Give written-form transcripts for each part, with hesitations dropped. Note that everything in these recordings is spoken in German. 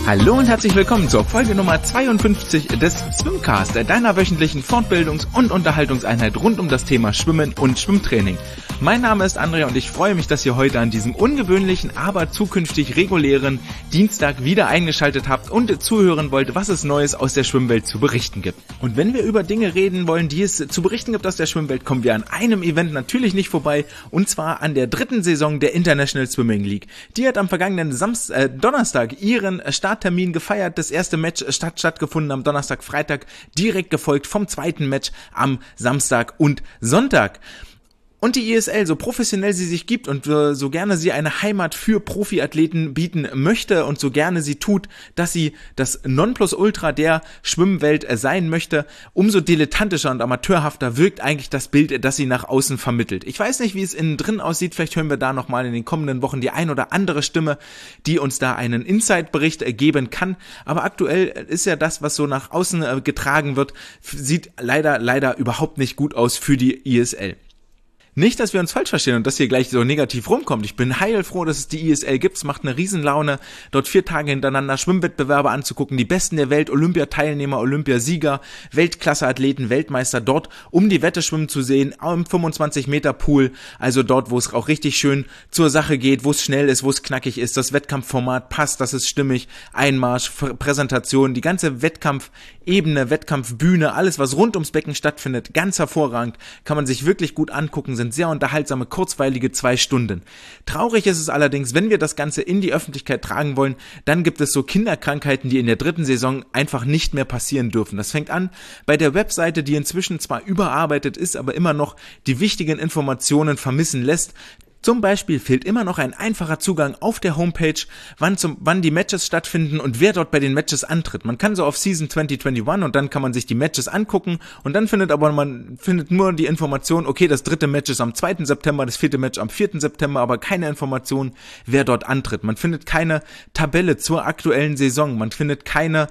Hallo und herzlich willkommen zur Folge Nummer 52 des Swimcast, deiner wöchentlichen Fortbildungs- und Unterhaltungseinheit rund um das Thema Schwimmen und Schwimmtraining. Mein Name ist Andrea und ich freue mich, dass ihr heute an diesem ungewöhnlichen, aber zukünftig regulären Dienstag wieder eingeschaltet habt und zuhören wollt, was es Neues aus der Schwimmwelt zu berichten gibt. Und wenn wir über Dinge reden wollen, die es zu berichten gibt aus der Schwimmwelt, kommen wir an einem Event natürlich nicht vorbei, und zwar an der 3. Saison der International Swimming League. Die hat am vergangenen Donnerstag ihren Starttermin gefeiert. Das erste Match stattgefunden am Donnerstag, Freitag, direkt gefolgt vom zweiten Match am Samstag und Sonntag. Und die ISL, so professionell sie sich gibt und so gerne sie eine Heimat für Profiathleten bieten möchte und so gerne sie tut, dass sie das Nonplusultra der Schwimmwelt sein möchte, umso dilettantischer und amateurhafter wirkt eigentlich das Bild, das sie nach außen vermittelt. Ich weiß nicht, wie es innen drin aussieht, vielleicht hören wir da nochmal in den kommenden Wochen die ein oder andere Stimme, die uns da einen Insight-Bericht geben kann, aber aktuell ist ja das, was so nach außen getragen wird, sieht leider überhaupt nicht gut aus für die ISL. Nicht, dass wir uns falsch verstehen und das hier gleich so negativ rumkommt. Ich bin heilfroh, dass es die ISL gibt. Es macht eine Riesenlaune, dort 4 Tage hintereinander Schwimmwettbewerbe anzugucken. Die Besten der Welt, Olympiateilnehmer, Olympiasieger, Weltklasseathleten, Weltmeister dort um die Wette schwimmen zu sehen, im 25-Meter-Pool. Also dort, wo es auch richtig schön zur Sache geht, wo es schnell ist, wo es knackig ist. Das Wettkampfformat passt, das ist stimmig. Einmarsch, Präsentation, die ganze Wettkampfebene, Wettkampfbühne, alles, was rund ums Becken stattfindet, ganz hervorragend. Kann man sich wirklich gut angucken, sind sehr unterhaltsame, kurzweilige 2 Stunden. Traurig ist es allerdings, wenn wir das Ganze in die Öffentlichkeit tragen wollen, dann gibt es so Kinderkrankheiten, die in der 3. Saison einfach nicht mehr passieren dürfen. Das fängt an bei der Webseite, die inzwischen zwar überarbeitet ist, aber immer noch die wichtigen Informationen vermissen lässt. Zum Beispiel fehlt immer noch ein einfacher Zugang auf der Homepage, wann die Matches stattfinden und wer dort bei den Matches antritt. Man kann so auf Season 2021 und dann kann man sich die Matches angucken und dann findet nur die Information, okay, das 3. Match ist am 2. September, das 4. Match am 4. September, aber keine Information, wer dort antritt. Man findet keine Tabelle zur aktuellen Saison, man findet keine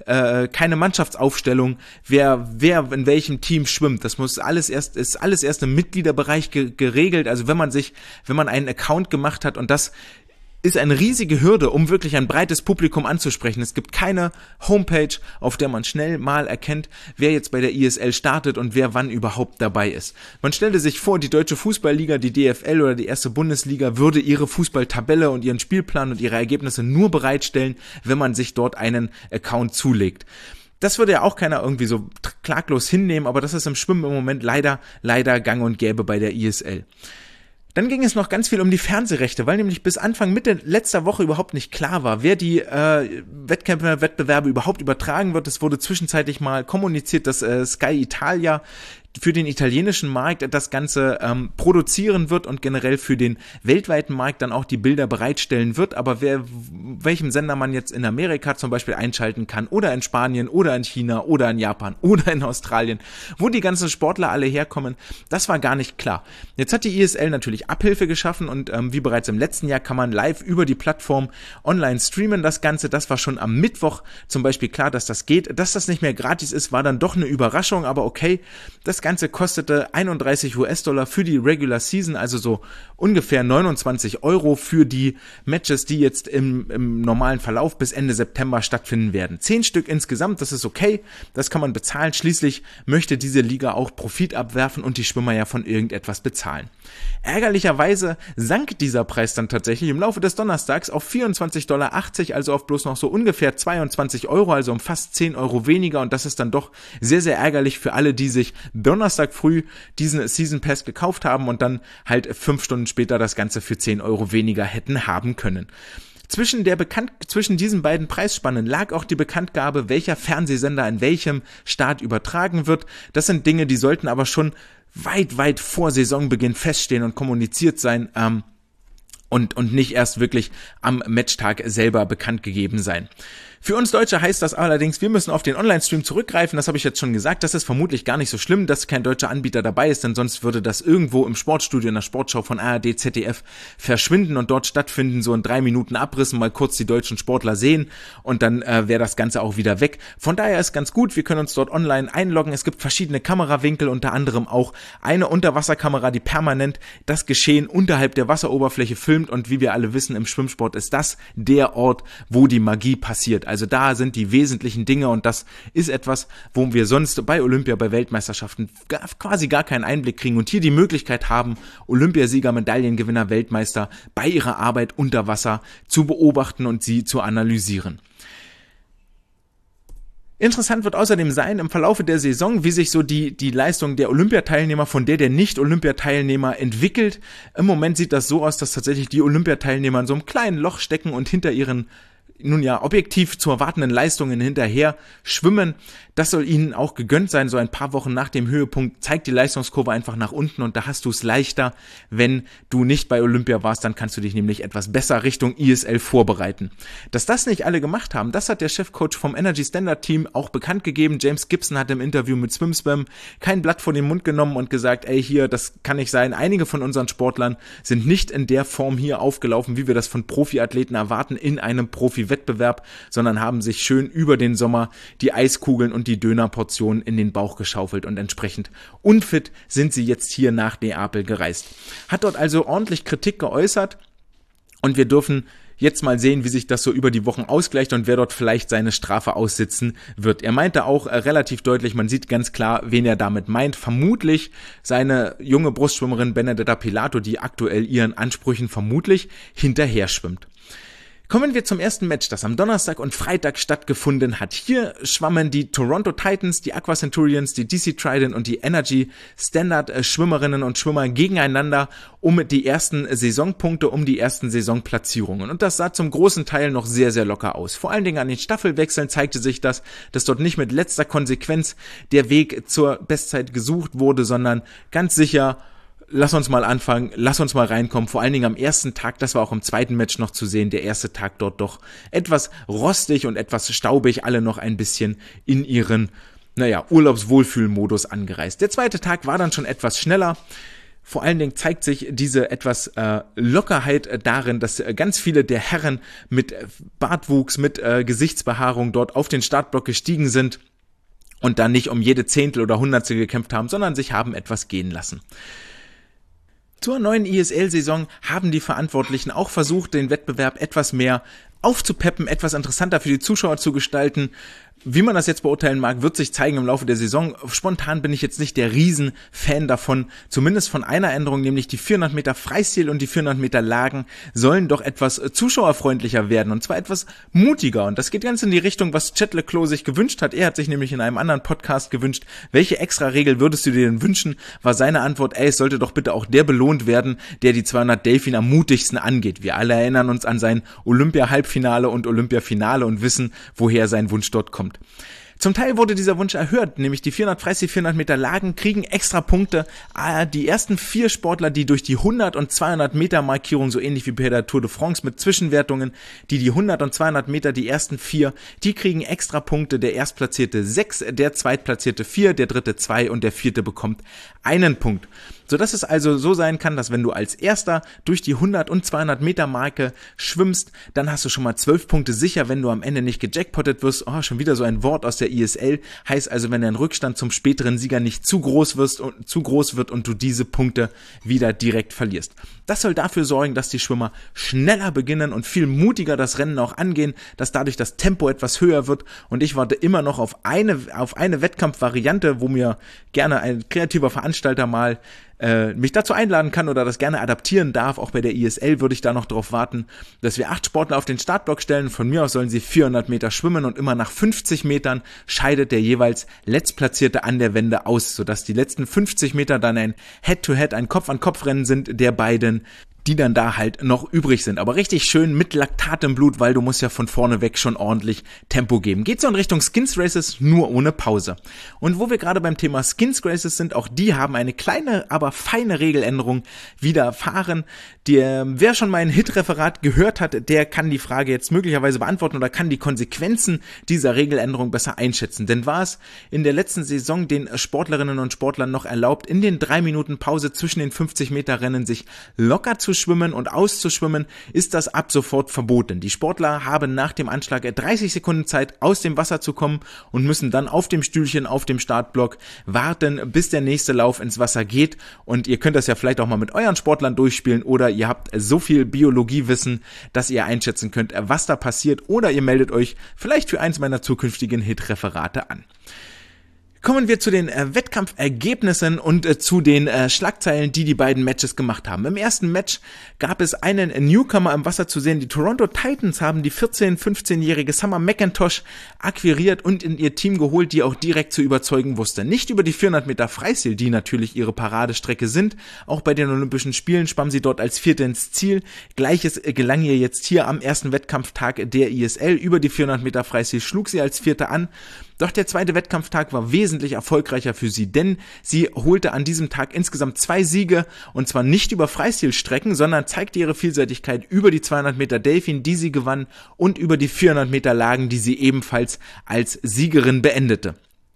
Mannschaftsaufstellung, wer in welchem Team schwimmt. Das ist alles erst im Mitgliederbereich geregelt, also wenn man einen Account gemacht hat, und das ist eine riesige Hürde, um wirklich ein breites Publikum anzusprechen. Es gibt keine Homepage, auf der man schnell mal erkennt, wer jetzt bei der ISL startet und wer wann überhaupt dabei ist. Man stellte sich vor, die Deutsche Fußballliga, die DFL oder die erste Bundesliga würde ihre Fußballtabelle und ihren Spielplan und ihre Ergebnisse nur bereitstellen, wenn man sich dort einen Account zulegt. Das würde ja auch keiner irgendwie so klaglos hinnehmen, aber das ist im Schwimmen im Moment leider gang und gäbe bei der ISL. Dann ging es noch ganz viel um die Fernsehrechte, weil nämlich bis Mitte letzter Woche überhaupt nicht klar war, wer die Wettbewerbe überhaupt übertragen wird. Es wurde zwischenzeitlich mal kommuniziert, dass Sky Italia für den italienischen Markt das Ganze produzieren wird und generell für den weltweiten Markt dann auch die Bilder bereitstellen wird, aber welchem Sender man jetzt in Amerika zum Beispiel einschalten kann oder in Spanien oder in China oder in Japan oder in Australien, wo die ganzen Sportler alle herkommen, das war gar nicht klar. Jetzt hat die ISL natürlich Abhilfe geschaffen und wie bereits im letzten Jahr kann man live über die Plattform online streamen das Ganze. Das war schon am Mittwoch zum Beispiel klar, dass das geht. Dass das nicht mehr gratis ist, war dann doch eine Überraschung, aber okay, das Ganze kostete $31 für die Regular Season, also so ungefähr 29 € für die Matches, die jetzt im normalen Verlauf bis Ende September stattfinden werden. 10 Stück insgesamt, das ist okay, das kann man bezahlen. Schließlich möchte diese Liga auch Profit abwerfen und die Schwimmer ja von irgendetwas bezahlen. Ärgerlicherweise sank dieser Preis dann tatsächlich im Laufe des Donnerstags auf $24,80, also auf bloß noch so ungefähr 22 €, also um fast 10 € weniger, und das ist dann doch sehr, sehr ärgerlich für alle, die sich Donnerstag früh diesen Season Pass gekauft haben und dann halt 5 Stunden später das Ganze für 10 € weniger hätten haben können. Zwischen diesen beiden Preisspannen lag auch die Bekanntgabe, welcher Fernsehsender in welchem Staat übertragen wird. Das sind Dinge, die sollten aber schon weit vor Saisonbeginn feststehen und kommuniziert sein und nicht erst wirklich am Matchtag selber bekannt gegeben sein. Für uns Deutsche heißt das allerdings, wir müssen auf den Online-Stream zurückgreifen. Das habe ich jetzt schon gesagt. Das ist vermutlich gar nicht so schlimm, dass kein deutscher Anbieter dabei ist, denn sonst würde das irgendwo im Sportstudio in der Sportschau von ARD, ZDF verschwinden und dort stattfinden, so in 3 Minuten Abrissen, mal kurz die deutschen Sportler sehen und dann wäre das Ganze auch wieder weg. Von daher ist ganz gut, wir können uns dort online einloggen. Es gibt verschiedene Kamerawinkel, unter anderem auch eine Unterwasserkamera, die permanent das Geschehen unterhalb der Wasseroberfläche filmt, und wie wir alle wissen, im Schwimmsport ist das der Ort, wo die Magie passiert. Also da sind die wesentlichen Dinge, und das ist etwas, wo wir sonst bei Olympia, bei Weltmeisterschaften quasi gar keinen Einblick kriegen und hier die Möglichkeit haben, Olympiasieger, Medaillengewinner, Weltmeister bei ihrer Arbeit unter Wasser zu beobachten und sie zu analysieren. Interessant wird außerdem sein, im Verlaufe der Saison, wie sich so die Leistung der Olympiateilnehmer von der Nicht-Olympiateilnehmer entwickelt. Im Moment sieht das so aus, dass tatsächlich die Olympiateilnehmer in so einem kleinen Loch stecken und hinter ihren objektiv zu erwartenden Leistungen hinterher schwimmen. Das soll ihnen auch gegönnt sein. So ein paar Wochen nach dem Höhepunkt zeigt die Leistungskurve einfach nach unten, und da hast du es leichter, wenn du nicht bei Olympia warst. Dann kannst du dich nämlich etwas besser Richtung ISL vorbereiten. Dass das nicht alle gemacht haben, das hat der Chefcoach vom Energy Standard Team auch bekannt gegeben. James Gibson hat im Interview mit SwimSwam kein Blatt vor den Mund genommen und gesagt, hier, das kann nicht sein. Einige von unseren Sportlern sind nicht in der Form hier aufgelaufen, wie wir das von Profiathleten erwarten in einem Profi-Wettbewerb, sondern haben sich schön über den Sommer die Eiskugeln und die Dönerportionen in den Bauch geschaufelt, und entsprechend unfit sind sie jetzt hier nach Neapel gereist. Hat dort also ordentlich Kritik geäußert, und wir dürfen jetzt mal sehen, wie sich das so über die Wochen ausgleicht und wer dort vielleicht seine Strafe aussitzen wird. Er meinte auch relativ deutlich, man sieht ganz klar, wen er damit meint. Vermutlich seine junge Brustschwimmerin Benedetta Pilato, die aktuell ihren Ansprüchen vermutlich hinterher schwimmt. Kommen wir zum ersten Match, das am Donnerstag und Freitag stattgefunden hat. Hier schwammen die Toronto Titans, die Aqua Centurions, die DC Trident und die Energy Standard Schwimmerinnen und Schwimmer gegeneinander um die ersten Saisonpunkte, um die ersten Saisonplatzierungen. Und das sah zum großen Teil noch sehr, sehr locker aus. Vor allen Dingen an den Staffelwechseln zeigte sich das, dass dort nicht mit letzter Konsequenz der Weg zur Bestzeit gesucht wurde, sondern ganz sicher: Lass uns mal anfangen, lass uns mal reinkommen, vor allen Dingen am ersten Tag, das war auch im zweiten Match noch zu sehen, der erste Tag dort doch etwas rostig und etwas staubig, alle noch ein bisschen in ihren, Urlaubswohlfühlmodus angereist. Der zweite Tag war dann schon etwas schneller. Vor allen Dingen zeigt sich diese etwas Lockerheit darin, dass ganz viele der Herren mit Bartwuchs, mit Gesichtsbehaarung dort auf den Startblock gestiegen sind und dann nicht um jede Zehntel oder Hundertstel gekämpft haben, sondern sich haben etwas gehen lassen. Zur neuen ISL-Saison haben die Verantwortlichen auch versucht, den Wettbewerb etwas mehr aufzupeppen, etwas interessanter für die Zuschauer zu gestalten. Wie man das jetzt beurteilen mag, wird sich zeigen im Laufe der Saison. Spontan bin ich jetzt nicht der Riesenfan davon, zumindest von einer Änderung, nämlich die 400 Meter Freistil und die 400 Meter Lagen sollen doch etwas zuschauerfreundlicher werden, und zwar etwas mutiger. Und das geht ganz in die Richtung, was Chet Leclos sich gewünscht hat. Er hat sich nämlich in einem anderen Podcast gewünscht, welche extra Regel würdest du dir denn wünschen? War seine Antwort, es sollte doch bitte auch der belohnt werden, der die 200 Delfin am mutigsten angeht. Wir alle erinnern uns an sein Olympia-Halbfinale und Olympia-Finale und wissen, woher sein Wunsch dort kommt. Zum Teil wurde dieser Wunsch erhört, nämlich die 400 Freistil, 400 Meter Lagen kriegen extra Punkte. Die ersten 4 Sportler, die durch die 100 und 200 Meter Markierung, so ähnlich wie bei der Tour de France mit Zwischenwertungen, die 100 und 200 Meter, die ersten 4, die kriegen extra Punkte. Der Erstplatzierte 6, der Zweitplatzierte 4, der Dritte 2 und der Vierte bekommt einen Punkt. Sodass es also so sein kann, dass wenn du als Erster durch die 100 und 200 Meter Marke schwimmst, dann hast du schon mal 12 Punkte sicher, wenn du am Ende nicht gejackpottet wirst. Schon wieder so ein Wort aus der ISL. Heißt also, wenn dein Rückstand zum späteren Sieger nicht zu groß wird und du diese Punkte wieder direkt verlierst. Das soll dafür sorgen, dass die Schwimmer schneller beginnen und viel mutiger das Rennen auch angehen, dass dadurch das Tempo etwas höher wird, und ich warte immer noch auf eine Wettkampfvariante, wo mir gerne ein kreativer Veranstalter mal mich dazu einladen kann oder das gerne adaptieren darf. Auch bei der ISL würde ich da noch drauf warten, dass wir 8 Sportler auf den Startblock stellen. Von mir aus sollen sie 400 Meter schwimmen und immer nach 50 Metern scheidet der jeweils Letztplatzierte an der Wende aus, sodass die letzten 50 Meter dann ein Head-to-Head, ein Kopf-an-Kopf-Rennen sind der beiden die dann da halt noch übrig sind. Aber richtig schön mit Laktat im Blut, weil du musst ja von vorne weg schon ordentlich Tempo geben. Geht so in Richtung Skins Races, nur ohne Pause. Und wo wir gerade beim Thema Skins Races sind, auch die haben eine kleine, aber feine Regeländerung widerfahren. Wer schon mein Hit-Referat gehört hat, der kann die Frage jetzt möglicherweise beantworten oder kann die Konsequenzen dieser Regeländerung besser einschätzen. Denn war es in der letzten Saison den Sportlerinnen und Sportlern noch erlaubt, in den 3 Minuten Pause zwischen den 50-Meter-Rennen sich locker zu schwimmen und auszuschwimmen, ist das ab sofort verboten. Die Sportler haben nach dem Anschlag 30 Sekunden Zeit, aus dem Wasser zu kommen und müssen dann auf dem Stühlchen auf dem Startblock warten, bis der nächste Lauf ins Wasser geht. Und ihr könnt das ja vielleicht auch mal mit euren Sportlern durchspielen oder ihr habt so viel Biologiewissen, dass ihr einschätzen könnt, was da passiert, oder ihr meldet euch vielleicht für eins meiner zukünftigen Hit-Referate an. Kommen wir zu den Wettkampfergebnissen und zu den Schlagzeilen, die beiden Matches gemacht haben. Im ersten Match gab es einen Newcomer im Wasser zu sehen. Die Toronto Titans haben die 15-jährige Summer McIntosh akquiriert und in ihr Team geholt, die auch direkt zu überzeugen wusste. Nicht über die 400 Meter Freistil, die natürlich ihre Paradestrecke sind. Auch bei den Olympischen Spielen schwamm sie dort als Vierte ins Ziel. Gleiches gelang ihr jetzt hier am ersten Wettkampftag der ISL. Über die 400 Meter Freistil schlug sie als Vierte an. Doch der zweite Wettkampftag war wesentlich erfolgreicher für sie, denn sie holte an diesem Tag insgesamt 2 Siege, und zwar nicht über Freistilstrecken, sondern zeigte ihre Vielseitigkeit über die 200 Meter Delfin, die sie gewann, und über die 400 Meter Lagen, die sie ebenfalls als Siegerin beendete.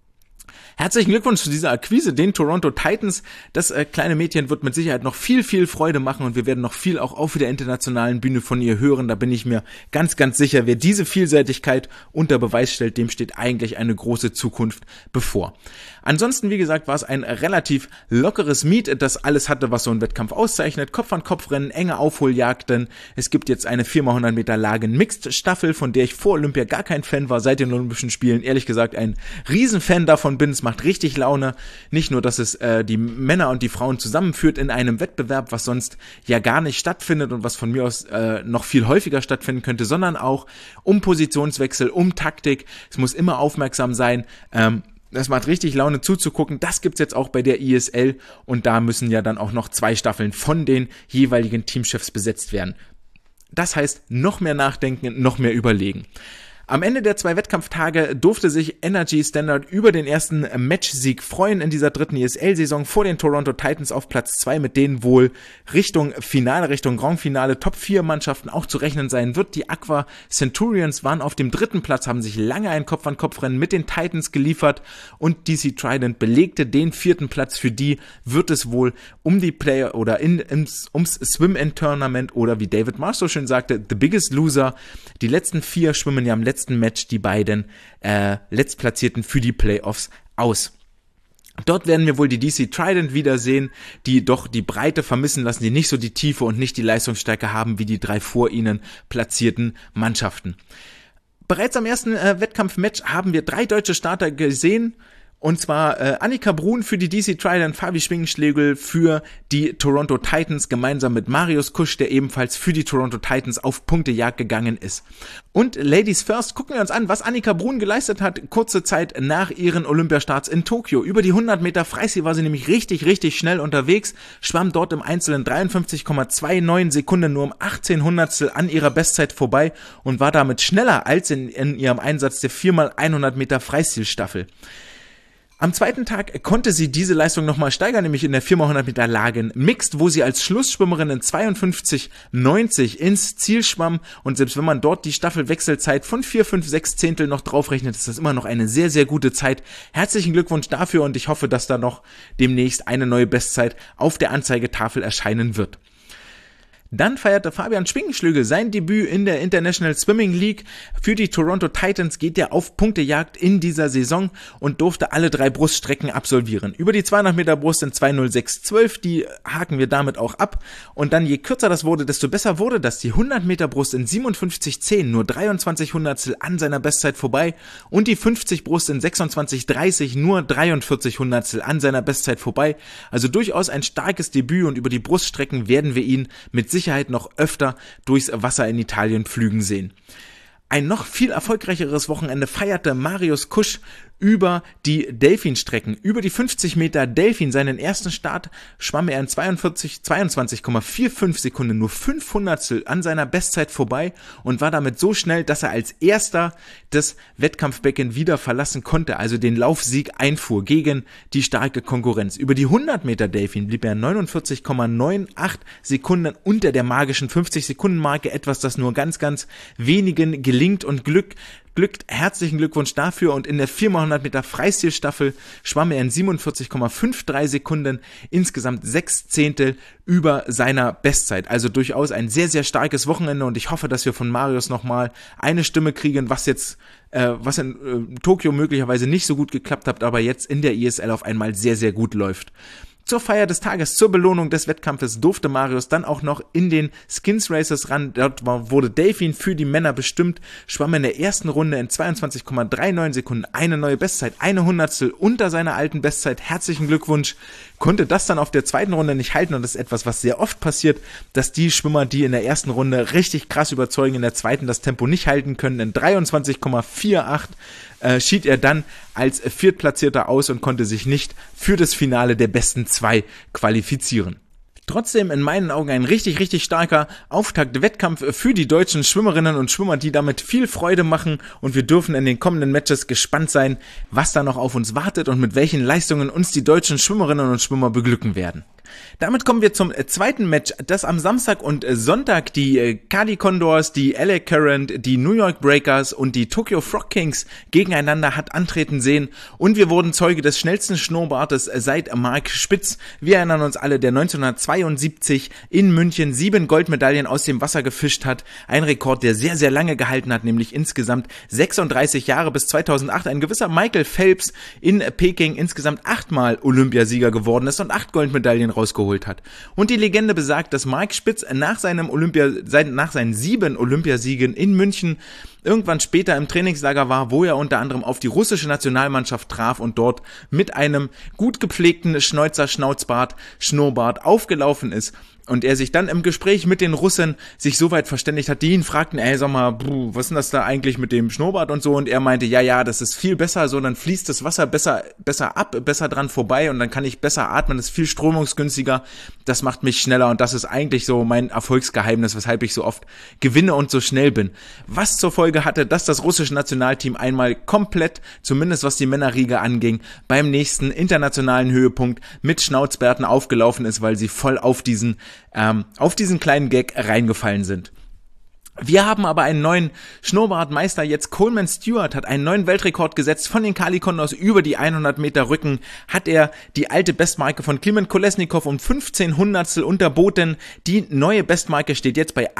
Herzlichen Glückwunsch zu dieser Akquise, den Toronto Titans. Das kleine Mädchen wird mit Sicherheit noch viel, viel Freude machen und wir werden noch viel auch auf der internationalen Bühne von ihr hören. Da bin ich mir ganz, ganz sicher, wer diese Vielseitigkeit unter Beweis stellt, dem steht eigentlich eine große Zukunft bevor. Ansonsten, wie gesagt, war es ein relativ lockeres Meet, das alles hatte, was so ein Wettkampf auszeichnet. Kopf-an-Kopf-Rennen, enge Aufholjagden. Es gibt jetzt eine 4x100 Meter Lagen Mixed-Staffel, von der ich vor Olympia gar kein Fan war, seit den Olympischen Spielen ehrlich gesagt ein Riesenfan davon bin. Es macht richtig Laune. Nicht nur, dass es die Männer und die Frauen zusammenführt in einem Wettbewerb, was sonst ja gar nicht stattfindet und was von mir aus noch viel häufiger stattfinden könnte, sondern auch um Positionswechsel, um Taktik. Es muss immer aufmerksam sein. Das macht richtig Laune zuzugucken. Das gibt's jetzt auch bei der ISL und da müssen ja dann auch noch 2 Staffeln von den jeweiligen Teamchefs besetzt werden. Das heißt, noch mehr nachdenken, noch mehr überlegen. Am Ende der 2 Wettkampftage durfte sich Energy Standard über den ersten Matchsieg freuen in dieser dritten ISL-Saison vor den Toronto Titans auf Platz 2, mit denen wohl Richtung Finale, Richtung Grand Finale Top 4 Mannschaften auch zu rechnen sein wird. Die Aqua Centurions waren auf dem 3. Platz, haben sich lange ein Kopf-an-Kopf-Rennen mit den Titans geliefert und DC Trident belegte den 4. Platz. Für die wird es wohl um die Player oder ums Swim-In-Tournament oder wie David Marsh so schön sagte, the biggest loser. Die letzten 4 schwimmen ja am letzten Match die beiden Letztplatzierten für die Playoffs aus. Dort werden wir wohl die DC Trident wiedersehen, die doch die Breite vermissen lassen, die nicht so die Tiefe und nicht die Leistungsstärke haben wie die 3 vor ihnen platzierten Mannschaften. Bereits am ersten Wettkampfmatch haben wir 3 deutsche Starter gesehen. Und zwar Annika Brun für die DC Trident, Fabi Schwingenschlegel für die Toronto Titans, gemeinsam mit Marius Kusch, der ebenfalls für die Toronto Titans auf Punktejagd gegangen ist. Und Ladies First, gucken wir uns an, was Annika Brun geleistet hat, kurze Zeit nach ihren Olympiastarts in Tokio. Über die 100 Meter Freistil war sie nämlich richtig, richtig schnell unterwegs, schwamm dort im Einzelnen 53,29 Sekunden, nur um 18 Hundertstel an ihrer Bestzeit vorbei und war damit schneller als in ihrem Einsatz der 4x100 Meter Freistilstaffel. Am zweiten Tag konnte sie diese Leistung nochmal steigern, nämlich in der 4x100 Meter Lagen Mixed, wo sie als Schlussschwimmerin in 52,90 ins Ziel schwamm. Und selbst wenn man dort die Staffelwechselzeit von 4, 5, 6 Zehntel noch draufrechnet, ist das immer noch eine sehr, sehr gute Zeit. Herzlichen Glückwunsch dafür und ich hoffe, dass da noch demnächst eine neue Bestzeit auf der Anzeigetafel erscheinen wird. Dann feierte Fabian Schwingenschlegel sein Debüt in der International Swimming League. Für die Toronto Titans geht er auf Punktejagd in dieser Saison und durfte alle 3 Bruststrecken absolvieren. Über die 200 Meter Brust in 2:06,12, die haken wir damit auch ab. Und dann je kürzer das wurde, desto besser wurde das. Die 100 Meter Brust in 57,10, nur 23 Hundertstel an seiner Bestzeit vorbei. Und die 50 Brust in 26,30, nur 43 Hundertstel an seiner Bestzeit vorbei. Also durchaus ein starkes Debüt und über die Bruststrecken werden wir ihn mit Sicherheit noch öfter durchs Wasser in Italien pflügen sehen. Ein noch viel erfolgreicheres Wochenende feierte Marius Kusch über die Delfin-Strecken. Über die 50 Meter Delfin, seinen ersten Start, schwamm er in 22,45 Sekunden, nur 500stel an seiner Bestzeit vorbei und war damit so schnell, dass er als erster das Wettkampfbecken wieder verlassen konnte, also den Laufsieg einfuhr gegen die starke Konkurrenz. Über die 100 Meter Delfin blieb er 49,98 Sekunden unter der magischen 50-Sekunden-Marke, etwas, das nur ganz, ganz wenigen gelingt und glückt. Herzlichen Glückwunsch dafür, und in der 4x100 Meter Freistilstaffel schwamm er in 47,53 Sekunden, insgesamt 6 Zehntel über seiner Bestzeit. Also durchaus ein sehr, sehr starkes Wochenende, und ich hoffe, dass wir von Marius nochmal eine Stimme kriegen, was in Tokio möglicherweise nicht so gut geklappt hat, aber jetzt in der ISL auf einmal sehr, sehr gut läuft. Zur Feier des Tages, zur Belohnung des Wettkampfes durfte Marius dann auch noch in den Skins Races ran. Dort wurde Delfin für die Männer bestimmt, schwamm in der ersten Runde in 22,39 Sekunden eine neue Bestzeit, eine Hundertstel unter seiner alten Bestzeit. Herzlichen Glückwunsch. Konnte das dann auf der zweiten Runde nicht halten, und das ist etwas, was sehr oft passiert, dass die Schwimmer, die in der ersten Runde richtig krass überzeugen, in der zweiten das Tempo nicht halten können. In 23,48 schied er dann als Viertplatzierter aus und konnte sich nicht für das Finale der besten 2 qualifizieren. Trotzdem in meinen Augen ein richtig, richtig starker Auftakt-Wettkampf für die deutschen Schwimmerinnen und Schwimmer, die damit viel Freude machen, und wir dürfen in den kommenden Matches gespannt sein, was da noch auf uns wartet und mit welchen Leistungen uns die deutschen Schwimmerinnen und Schwimmer beglücken werden. Damit kommen wir zum zweiten Match, das am Samstag und Sonntag die Cali Condors, die LA Current, die New York Breakers und die Tokyo Frog Kings gegeneinander hat antreten sehen, und wir wurden Zeuge des schnellsten Schnurrbartes seit Marc Spitz. Wir erinnern uns alle, der 1972 in München 7 Goldmedaillen aus dem Wasser gefischt hat, ein Rekord, der sehr, sehr lange gehalten hat, nämlich insgesamt 36 Jahre bis 2008. Ein gewisser Michael Phelps in Peking insgesamt 8-mal Olympiasieger geworden ist und 8 Goldmedaillen rausgeholt hat. Und die Legende besagt, dass Marc Spitz nach seinen 7 Olympiasiegen in München irgendwann später im Trainingslager war, wo er unter anderem auf die russische Nationalmannschaft traf und dort mit einem gut gepflegten Schnurrbart aufgelaufen ist. Und er sich dann im Gespräch mit den Russen sich so weit verständigt hat, die ihn fragten, sag mal, was ist denn das da eigentlich mit dem Schnurrbart und so? Und er meinte, ja, das ist viel besser, so, dann fließt das Wasser besser ab, besser dran vorbei, und dann kann ich besser atmen, das ist viel strömungsgünstiger, das macht mich schneller, und das ist eigentlich so mein Erfolgsgeheimnis, weshalb ich so oft gewinne und so schnell bin. Was zur Folge hatte, dass das russische Nationalteam einmal komplett, zumindest was die Männerriege anging, beim nächsten internationalen Höhepunkt mit Schnauzbärten aufgelaufen ist, weil sie voll auf diesen kleinen Gag reingefallen sind. Wir haben aber einen neuen Schnurrbartmeister jetzt. Coleman Stewart hat einen neuen Weltrekord gesetzt. Von den Cali Condors über die 100 Meter Rücken hat er die alte Bestmarke von Kliment Kolesnikov um 15 Hundertstel unterboten. Die neue Bestmarke steht jetzt bei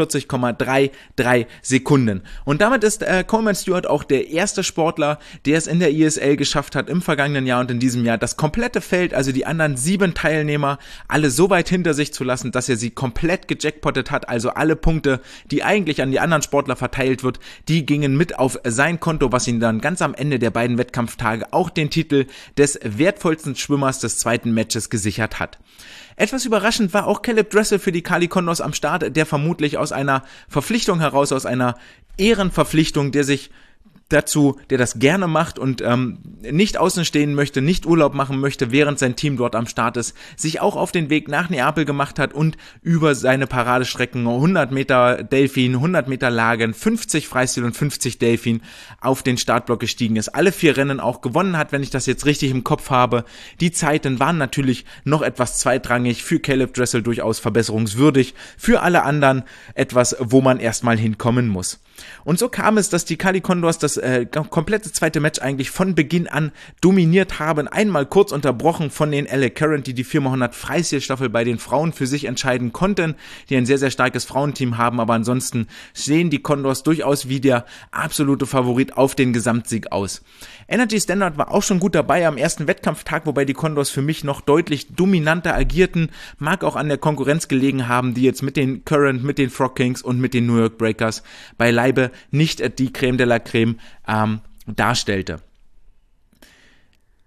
48,33 Sekunden. Und damit ist Coleman Stewart auch der erste Sportler, der es in der ISL geschafft hat, im vergangenen Jahr und in diesem Jahr das komplette Feld, also die anderen 7 Teilnehmer, alle so weit hinter sich zu lassen, dass er sie komplett gejackpottet hat. Also alle Punkte, die eigentlich an die anderen Sportler verteilt wird, die gingen mit auf sein Konto, was ihn dann ganz am Ende der beiden Wettkampftage auch den Titel des wertvollsten Schwimmers des zweiten Matches gesichert hat. Etwas überraschend war auch Caleb Dressel für die Cali Condors am Start, der vermutlich aus einer Verpflichtung heraus, aus einer Ehrenverpflichtung, der das gerne macht und nicht außen stehen möchte, nicht Urlaub machen möchte, während sein Team dort am Start ist, sich auch auf den Weg nach Neapel gemacht hat und über seine Paradestrecken 100 Meter Delfin, 100 Meter Lagen, 50 Freistil und 50 Delfin auf den Startblock gestiegen ist. Alle 4 Rennen auch gewonnen hat, wenn ich das jetzt richtig im Kopf habe. Die Zeiten waren natürlich noch etwas zweitrangig, für Caleb Dressel durchaus verbesserungswürdig, für alle anderen etwas, wo man erstmal hinkommen muss. Und so kam es, dass die Cali Condors das komplette zweite Match eigentlich von Beginn an dominiert haben. Einmal kurz unterbrochen von den LA Current, die 4x100 Freistilstaffel bei den Frauen für sich entscheiden konnten, die ein sehr, sehr starkes Frauenteam haben, aber ansonsten sehen die Condors durchaus wie der absolute Favorit auf den Gesamtsieg aus. Energy Standard war auch schon gut dabei am ersten Wettkampftag, wobei die Condors für mich noch deutlich dominanter agierten, mag auch an der Konkurrenz gelegen haben, die jetzt mit den Current, mit den Frog Kings und mit den New York Breakers beileibe nicht die Creme de la Creme darstellte.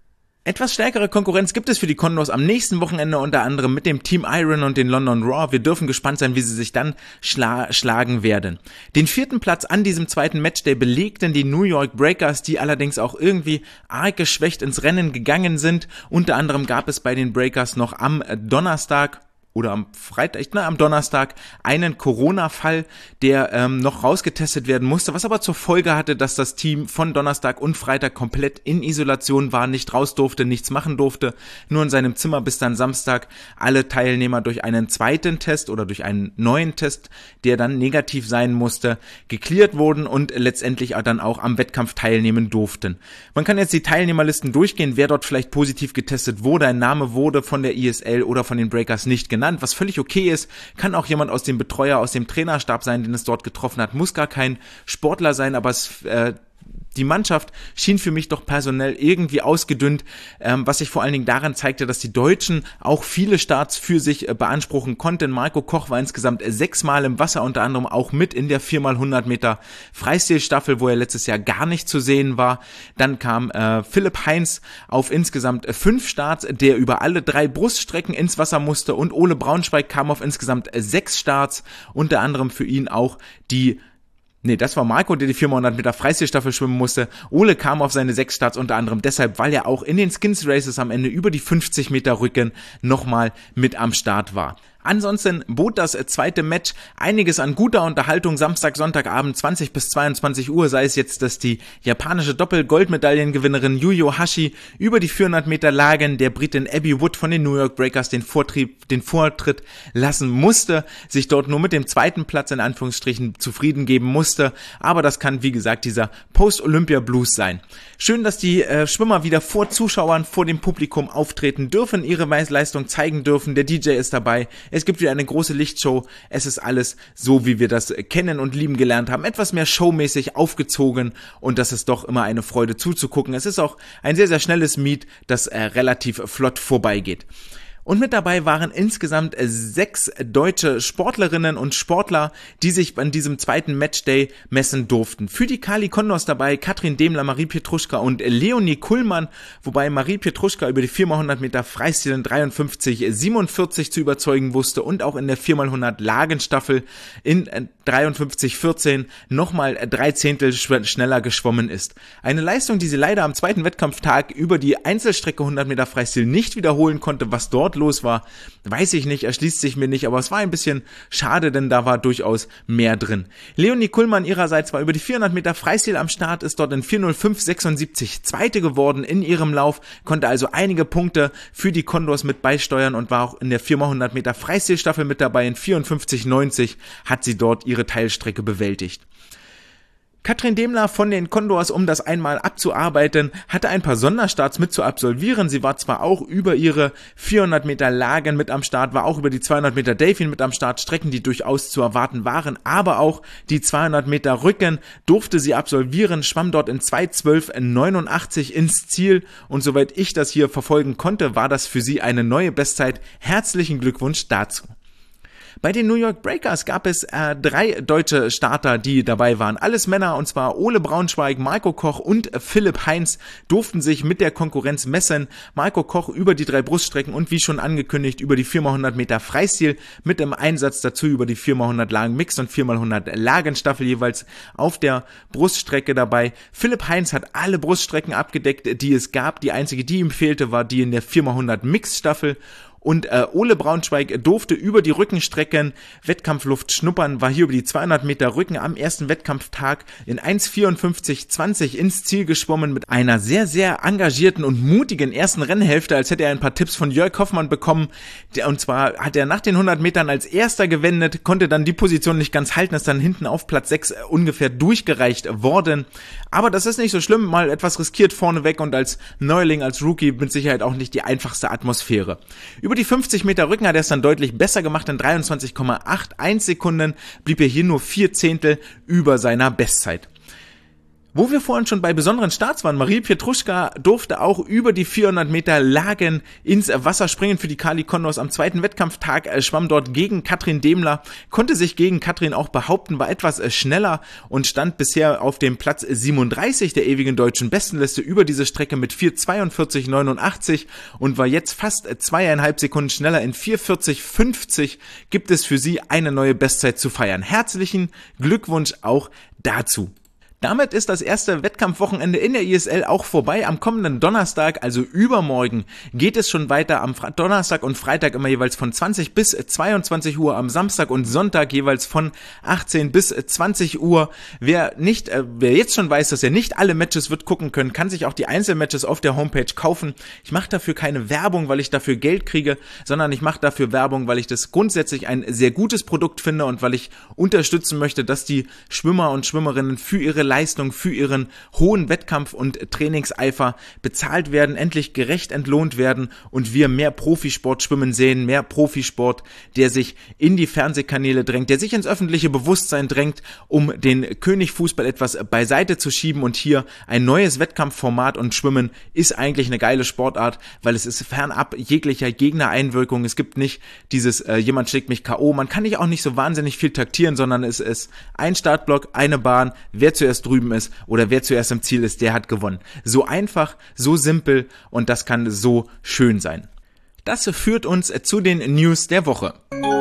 Etwas stärkere Konkurrenz gibt es für die Condors am nächsten Wochenende, unter anderem mit dem Team Iron und den London Raw. Wir dürfen gespannt sein, wie sie sich dann schlagen werden. Den 4. Platz an diesem zweiten Matchday belegten die New York Breakers, die allerdings auch irgendwie arg geschwächt ins Rennen gegangen sind. Unter anderem gab es bei den Breakers noch am Donnerstag oder am Donnerstag einen Corona-Fall, der noch rausgetestet werden musste, was aber zur Folge hatte, dass das Team von Donnerstag und Freitag komplett in Isolation war, nicht raus durfte, nichts machen durfte, nur in seinem Zimmer, bis dann Samstag alle Teilnehmer durch einen zweiten Test oder durch einen neuen Test, der dann negativ sein musste, geklärt wurden und letztendlich dann auch am Wettkampf teilnehmen durften. Man kann jetzt die Teilnehmerlisten durchgehen, wer dort vielleicht positiv getestet wurde. Ein Name wurde von der ISL oder von den Breakers nicht genannt, was völlig okay ist. Kann auch jemand aus dem Betreuer, aus dem Trainerstab sein, den es dort getroffen hat. Muss gar kein Sportler sein, aber die Mannschaft schien für mich doch personell irgendwie ausgedünnt, was sich vor allen Dingen daran zeigte, dass die Deutschen auch viele Starts für sich beanspruchen konnten. Marco Koch war insgesamt 6 Mal im Wasser, unter anderem auch mit in der 4x100 Meter Freistilstaffel, wo er letztes Jahr gar nicht zu sehen war. Dann kam Philipp Heinz auf insgesamt 5 Starts, der über alle 3 Bruststrecken ins Wasser musste, und Ole Braunschweig kam auf insgesamt 6 Starts, unter anderem für ihn auch das war Marco, der die 4x100 Meter Freistilstaffel schwimmen musste. Ole kam auf seine 6 Starts unter anderem deshalb, weil er auch in den Skins Races am Ende über die 50 Meter Rücken nochmal mit am Start war. Ansonsten bot das zweite Match einiges an guter Unterhaltung. Samstag, Sonntagabend 20 bis 22 Uhr, sei es jetzt, dass die japanische Doppel-Goldmedaillengewinnerin Yu Hashi über die 400 Meter Lagen der Britin Abby Wood von den New York Breakers den Vortritt lassen musste, sich dort nur mit dem 2. Platz in Anführungsstrichen zufrieden geben musste, aber das kann, wie gesagt, dieser Post-Olympia-Blues sein. Schön, dass die Schwimmer wieder vor Zuschauern, vor dem Publikum auftreten dürfen, ihre Leistung zeigen dürfen, der DJ ist dabei. Es gibt wieder eine große Lichtshow. Es ist alles so, wie wir das kennen und lieben gelernt haben. Etwas mehr showmäßig aufgezogen, und das ist doch immer eine Freude zuzugucken. Es ist auch ein sehr, sehr schnelles Meet, das relativ flott vorbeigeht. Und mit dabei waren insgesamt 6 deutsche Sportlerinnen und Sportler, die sich an diesem zweiten Matchday messen durften. Für die Kali Condors dabei Katrin Demler, Marie Pietruschka und Leonie Kuhlmann, wobei Marie Pietruschka über die 4x100 Meter Freistil in 53,47 zu überzeugen wusste und auch in der 4x100 Lagenstaffel in 53,14 nochmal 3 Zehntel schneller geschwommen ist. Eine Leistung, die sie leider am zweiten Wettkampftag über die Einzelstrecke 100 Meter Freistil nicht wiederholen konnte. Was dort los war, weiß ich nicht, erschließt sich mir nicht, aber es war ein bisschen schade, denn da war durchaus mehr drin. Leonie Kuhlmann ihrerseits war über die 400 Meter Freistil am Start, ist dort in 4:05,76 Zweite geworden in ihrem Lauf, konnte also einige Punkte für die Condors mit beisteuern und war auch in der 4x100 Meter Freistilstaffel mit dabei. In 54,90 hat sie dort ihre Teilstrecke bewältigt. Katrin Demler von den Condors, um das einmal abzuarbeiten, hatte ein paar Sonderstarts mit zu absolvieren. Sie war zwar auch über ihre 400 Meter Lagen mit am Start, war auch über die 200 Meter Delfin mit am Start, Strecken, die durchaus zu erwarten waren, aber auch die 200 Meter Rücken durfte sie absolvieren, schwamm dort in 2:12,89 ins Ziel, und soweit ich das hier verfolgen konnte, war das für sie eine neue Bestzeit. Herzlichen Glückwunsch dazu. Bei den New York Breakers gab es 3 deutsche Starter, die dabei waren. Alles Männer, und zwar Ole Braunschweig, Marco Koch und Philipp Heinz durften sich mit der Konkurrenz messen. Marco Koch über die 3 Bruststrecken und wie schon angekündigt über die 4x100 Meter Freistil mit im Einsatz dazu über die 4x100 Lagen Mixed und 4x100 Lagenstaffel jeweils auf der Bruststrecke dabei. Philipp Heinz hat alle Bruststrecken abgedeckt, die es gab. Die einzige, die ihm fehlte, war die in der 4x100 Mixed Staffel. Und Ole Braunschweig durfte über die Rückenstrecken Wettkampfluft schnuppern, war hier über die 200 Meter Rücken am ersten Wettkampftag in 1:54,20 ins Ziel geschwommen mit einer sehr, sehr engagierten und mutigen ersten Rennhälfte, als hätte er ein paar Tipps von Jörg Hoffmann bekommen. Und zwar hat er nach den 100 Metern als erster gewendet, konnte dann die Position nicht ganz halten, ist dann hinten auf Platz 6 ungefähr durchgereicht worden. Aber das ist nicht so schlimm, mal etwas riskiert vorneweg und als Neuling, als Rookie mit Sicherheit auch nicht die einfachste Atmosphäre. Über die 50 Meter Rücken hat er es dann deutlich besser gemacht. In 23,81 Sekunden blieb er hier nur 4 Zehntel über seiner Bestzeit. Wo wir vorhin schon bei besonderen Starts waren, Marie Pietruschka durfte auch über die 400 Meter Lagen ins Wasser springen für die Kali Condors. Am zweiten Wettkampftag schwamm dort gegen Katrin Demler, konnte sich gegen Katrin auch behaupten, war etwas schneller und stand bisher auf dem Platz 37 der ewigen deutschen Bestenliste über diese Strecke mit 4:42,89 und war jetzt fast 2,5 Sekunden schneller. In 4:40,50 gibt es für sie eine neue Bestzeit zu feiern. Herzlichen Glückwunsch auch dazu. Damit ist das erste Wettkampfwochenende in der ISL auch vorbei. Am kommenden Donnerstag, also übermorgen, geht es schon weiter. Am Donnerstag und Freitag immer jeweils von 20 bis 22 Uhr, am Samstag und Sonntag jeweils von 18 bis 20 Uhr. Wer jetzt schon weiß, dass er nicht alle Matches wird gucken können, kann sich auch die Einzelmatches auf der Homepage kaufen. Ich mache dafür keine Werbung, weil ich dafür Geld kriege, sondern ich mache dafür Werbung, weil ich das grundsätzlich ein sehr gutes Produkt finde und weil ich unterstützen möchte, dass die Schwimmer und Schwimmerinnen für ihre Leistung, für ihren hohen Wettkampf- und Trainingseifer bezahlt werden, endlich gerecht entlohnt werden und wir mehr Profisport schwimmen sehen, mehr Profisport, der sich in die Fernsehkanäle drängt, der sich ins öffentliche Bewusstsein drängt, um den König-Fußball etwas beiseite zu schieben und hier ein neues Wettkampfformat, und Schwimmen ist eigentlich eine geile Sportart, weil es ist fernab jeglicher Gegnereinwirkung. Es gibt nicht dieses jemand schlägt mich K.O., man kann auch nicht so wahnsinnig viel taktieren, sondern es ist ein Startblock, eine Bahn, wer zuerst drüben ist oder wer zuerst im Ziel ist, der hat gewonnen. So einfach, so simpel und das kann so schön sein. Das führt uns zu den News der Woche.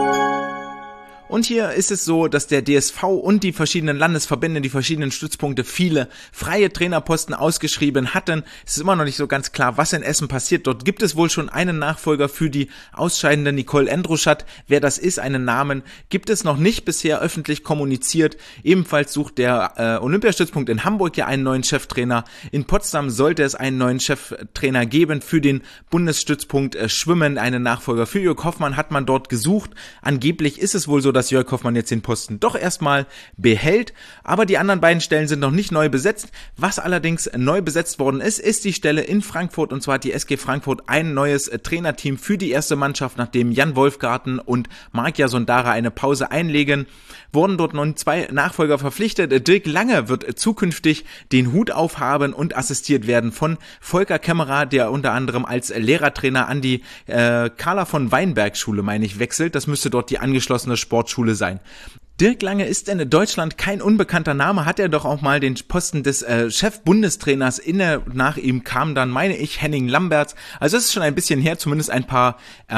Und hier ist es so, dass der DSV und die verschiedenen Landesverbände, die verschiedenen Stützpunkte viele freie Trainerposten ausgeschrieben hatten. Es ist immer noch nicht so ganz klar, was in Essen passiert. Dort gibt es wohl schon einen Nachfolger für die ausscheidende Nicole Endruschat. Wer das ist, einen Namen, gibt es noch nicht bisher öffentlich kommuniziert. Ebenfalls sucht der Olympiastützpunkt in Hamburg ja einen neuen Cheftrainer. In Potsdam sollte es einen neuen Cheftrainer geben für den Bundesstützpunkt Schwimmen. Einen Nachfolger für Jörg Hoffmann hat man dort gesucht. Angeblich ist es wohl so, dass Jörg Hoffmann jetzt den Posten doch erstmal behält, aber die anderen beiden Stellen sind noch nicht neu besetzt. Was allerdings neu besetzt worden ist, ist die Stelle in Frankfurt, und zwar hat die SG Frankfurt ein neues Trainerteam für die erste Mannschaft, nachdem Jan Wolfgarten und Markia Sondara eine Pause einlegen, wurden dort nun 2 Nachfolger verpflichtet. Dirk Lange wird zukünftig den Hut aufhaben und assistiert werden von Volker Kämmerer, der unter anderem als Lehrertrainer an die Carla von Weinberg Schule, meine ich, wechselt. Das müsste dort die angeschlossene Sportschule sein. Dirk Lange ist in Deutschland kein unbekannter Name, hat er doch auch mal den Posten des Chef-Bundestrainers inne. Nach ihm kam dann, meine ich, Henning Lamberts. Also es ist schon ein bisschen her, zumindest ein paar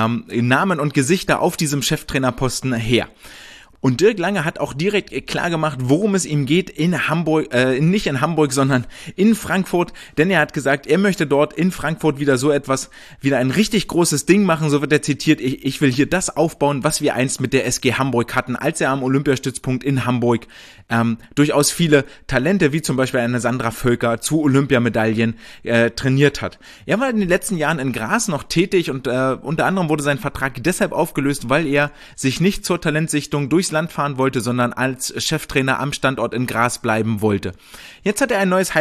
Namen und Gesichter auf diesem Cheftrainerposten her. Und Dirk Lange hat auch direkt klar gemacht, worum es ihm geht in Hamburg, nicht in Hamburg, sondern in Frankfurt, denn er hat gesagt, er möchte dort in Frankfurt wieder ein richtig großes Ding machen, so wird er zitiert, ich will hier das aufbauen, was wir einst mit der SG Hamburg hatten, als er am Olympiastützpunkt in Hamburg durchaus viele Talente, wie zum Beispiel eine Sandra Völker, zu Olympiamedaillen trainiert hat. Er war in den letzten Jahren in Graz noch tätig und unter anderem wurde sein Vertrag deshalb aufgelöst, weil er sich nicht zur Talentsichtung durchs Land fahren wollte, sondern als Cheftrainer am Standort in Graz bleiben wollte. Jetzt hat er ein neues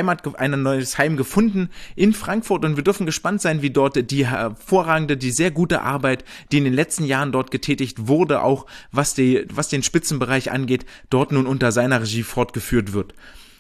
Heim gefunden in Frankfurt und wir dürfen gespannt sein, wie dort die hervorragende, die sehr gute Arbeit, die in den letzten Jahren dort getätigt wurde, auch was den Spitzenbereich angeht, dort nun unter seiner Regie fortgeführt wird.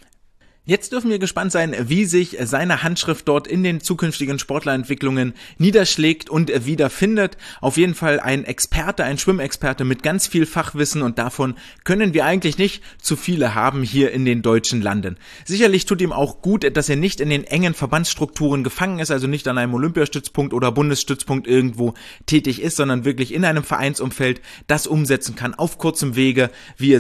Jetzt dürfen wir gespannt sein, wie sich seine Handschrift dort in den zukünftigen Sportlerentwicklungen niederschlägt und wiederfindet. Auf jeden Fall ein Schwimmexperte mit ganz viel Fachwissen, und davon können wir eigentlich nicht zu viele haben hier in den deutschen Landen. Sicherlich tut ihm auch gut, dass er nicht in den engen Verbandsstrukturen gefangen ist, also nicht an einem Olympiastützpunkt oder Bundesstützpunkt irgendwo tätig ist, sondern wirklich in einem Vereinsumfeld das umsetzen kann auf kurzem Wege, wie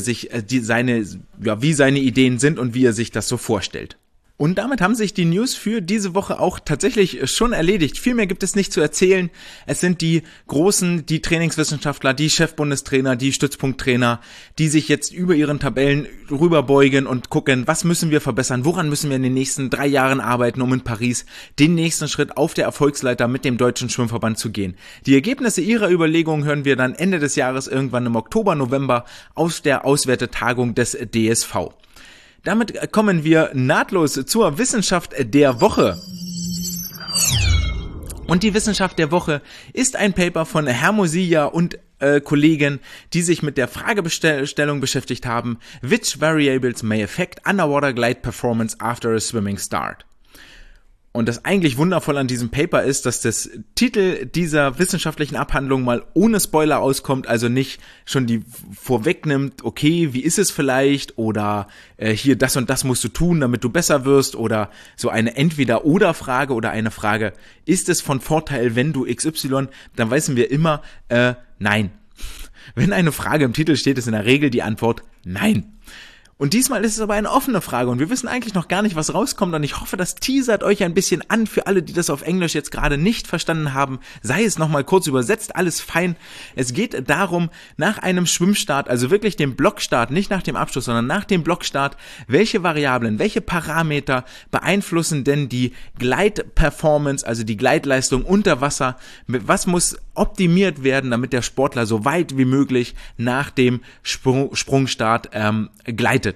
seine Ideen sind und wie er sich das so vorstellt. Und damit haben sich die News für diese Woche auch tatsächlich schon erledigt. Viel mehr gibt es nicht zu erzählen. Es sind die Großen, die Trainingswissenschaftler, die Chefbundestrainer, die Stützpunkttrainer, die sich jetzt über ihren Tabellen rüberbeugen und gucken, was müssen wir verbessern, woran müssen wir in den nächsten 3 Jahren arbeiten, um in Paris den nächsten Schritt auf der Erfolgsleiter mit dem Deutschen Schwimmverband zu gehen. Die Ergebnisse ihrer Überlegungen hören wir dann Ende des Jahres, irgendwann im Oktober, November, aus der Auswertetagung des DSV. Damit kommen wir nahtlos zur Wissenschaft der Woche. Und die Wissenschaft der Woche ist ein Paper von Hermosilla und Kollegen, die sich mit der Fragestellung beschäftigt haben, which variables may affect underwater glide performance after a swimming start? Und das eigentlich wundervoll an diesem Paper ist, dass das Titel dieser wissenschaftlichen Abhandlung mal ohne Spoiler auskommt, also nicht schon die vorwegnimmt, okay, wie ist es vielleicht, oder hier das und das musst du tun, damit du besser wirst, oder so eine Entweder-oder-Frage oder eine Frage, ist es von Vorteil, wenn du XY, dann wissen wir immer, nein. Wenn eine Frage im Titel steht, ist in der Regel die Antwort nein. Und diesmal ist es aber eine offene Frage und wir wissen eigentlich noch gar nicht, was rauskommt, und ich hoffe, das teasert euch ein bisschen an für alle, die das auf Englisch jetzt gerade nicht verstanden haben. Sei es nochmal kurz übersetzt, alles fein. Es geht darum, nach einem Schwimmstart, also wirklich dem Blockstart, nicht nach dem Abschluss, sondern nach dem Blockstart, welche Variablen, welche Parameter beeinflussen denn die Glide-Performance, also die Gleitleistung unter Wasser, was muss optimiert werden, damit der Sportler so weit wie möglich nach dem Sprungstart gleitet.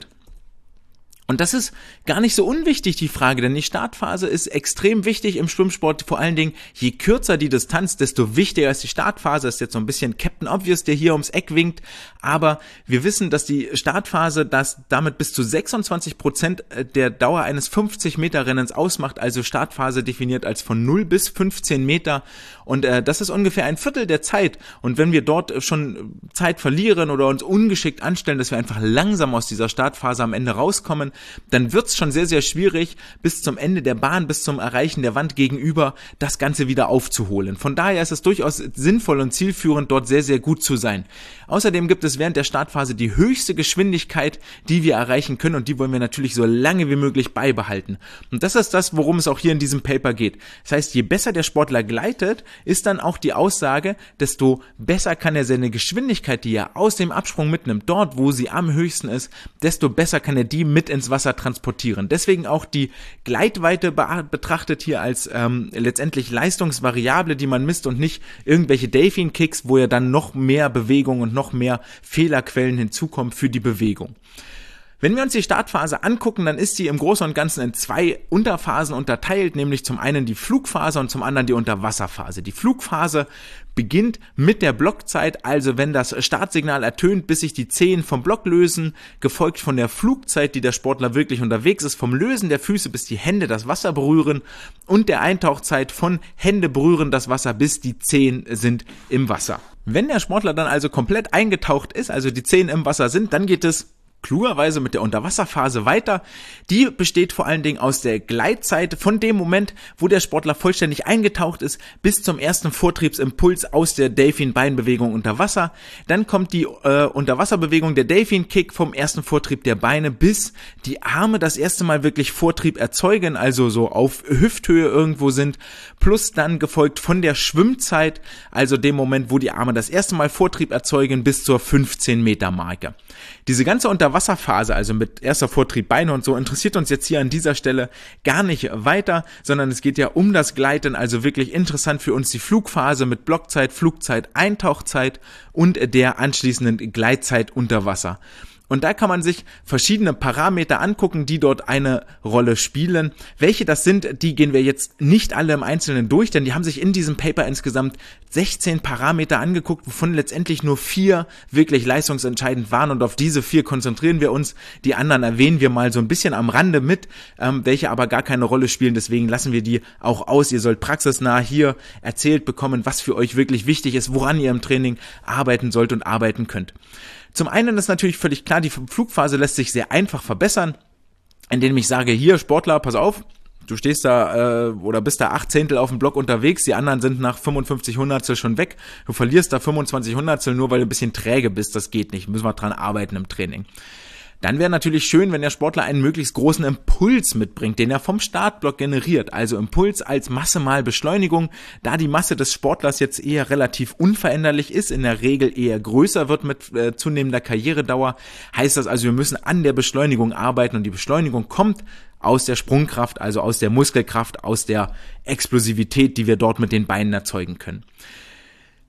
Und das ist gar nicht so unwichtig, die Frage, denn die Startphase ist extrem wichtig im Schwimmsport. Vor allen Dingen, je kürzer die Distanz, desto wichtiger ist die Startphase. Das ist jetzt so ein bisschen Captain Obvious, der hier ums Eck winkt. Aber wir wissen, dass die Startphase damit bis zu 26% der Dauer eines 50-Meter-Rennens ausmacht. Also Startphase definiert als von 0 bis 15 Meter. Und das ist ungefähr ein Viertel der Zeit. Und wenn wir dort schon Zeit verlieren oder uns ungeschickt anstellen, dass wir einfach langsam aus dieser Startphase am Ende rauskommen, dann wird's schon sehr, sehr schwierig, bis zum Ende der Bahn, bis zum Erreichen der Wand gegenüber, das Ganze wieder aufzuholen. Von daher ist es durchaus sinnvoll und zielführend, dort sehr, sehr gut zu sein. Außerdem gibt es während der Startphase die höchste Geschwindigkeit, die wir erreichen können, und die wollen wir natürlich so lange wie möglich beibehalten. Und das ist das, worum es auch hier in diesem Paper geht. Das heißt, je besser der Sportler gleitet, ist dann auch die Aussage, desto besser kann er seine Geschwindigkeit, die er aus dem Absprung mitnimmt, dort, wo sie am höchsten ist, desto besser kann er die mit ins Wasser transportieren. Deswegen auch die Gleitweite betrachtet hier als letztendlich Leistungsvariable, die man misst, und nicht irgendwelche Delfin-Kicks, wo ja dann noch mehr Bewegung und noch mehr Fehlerquellen hinzukommen für die Bewegung. Wenn wir uns die Startphase angucken, dann ist sie im Großen und Ganzen in 2 Unterphasen unterteilt, nämlich zum einen die Flugphase und zum anderen die Unterwasserphase. Die Flugphase beginnt mit der Blockzeit, also wenn das Startsignal ertönt, bis sich die Zehen vom Block lösen, gefolgt von der Flugzeit, die der Sportler wirklich unterwegs ist, vom Lösen der Füße, bis die Hände das Wasser berühren, und der Eintauchzeit von Hände berühren das Wasser, bis die Zehen sind im Wasser. Wenn der Sportler dann also komplett eingetaucht ist, also die Zehen im Wasser sind, dann geht es klugerweise mit der Unterwasserphase weiter. Die besteht vor allen Dingen aus der Gleitzeit von dem Moment, wo der Sportler vollständig eingetaucht ist, bis zum ersten Vortriebsimpuls aus der Delfin-Beinbewegung unter Wasser. Dann kommt die Unterwasserbewegung, der Delfin-Kick vom ersten Vortrieb der Beine, bis die Arme das erste Mal wirklich Vortrieb erzeugen, also so auf Hüfthöhe irgendwo sind, plus dann gefolgt von der Schwimmzeit, also dem Moment, wo die Arme das erste Mal Vortrieb erzeugen, bis zur 15-Meter-Marke. Diese ganze Unterwasserphase, also mit erster Vortrieb Beine und so, interessiert uns jetzt hier an dieser Stelle gar nicht weiter, sondern es geht ja um das Gleiten, also wirklich interessant für uns die Flugphase mit Blockzeit, Flugzeit, Eintauchzeit und der anschließenden Gleitzeit unter Wasser. Und da kann man sich verschiedene Parameter angucken, die dort eine Rolle spielen. Welche das sind, die gehen wir jetzt nicht alle im Einzelnen durch, denn die haben sich in diesem Paper insgesamt 16 Parameter angeguckt, wovon letztendlich nur 4 wirklich leistungsentscheidend waren, und auf diese 4 konzentrieren wir uns. Die anderen erwähnen wir mal so ein bisschen am Rande mit, welche aber gar keine Rolle spielen, deswegen lassen wir die auch aus. Ihr sollt praxisnah hier erzählt bekommen, was für euch wirklich wichtig ist, woran ihr im Training arbeiten sollt und arbeiten könnt. Zum einen ist natürlich völlig klar, die Flugphase lässt sich sehr einfach verbessern, indem ich sage, hier Sportler, pass auf, du stehst da oder bist da 8 Zehntel auf dem Block unterwegs, die anderen sind nach 55 Hundertstel schon weg, du verlierst da 25 Hundertstel nur, weil du ein bisschen träge bist, das geht nicht, müssen wir dran arbeiten im Training. Dann wäre natürlich schön, wenn der Sportler einen möglichst großen Impuls mitbringt, den er vom Startblock generiert. Also Impuls als Masse mal Beschleunigung. Da die Masse des Sportlers jetzt eher relativ unveränderlich ist, in der Regel eher größer wird mit zunehmender Karrieredauer, heißt das also, wir müssen an der Beschleunigung arbeiten, und die Beschleunigung kommt aus der Sprungkraft, also aus der Muskelkraft, aus der Explosivität, die wir dort mit den Beinen erzeugen können.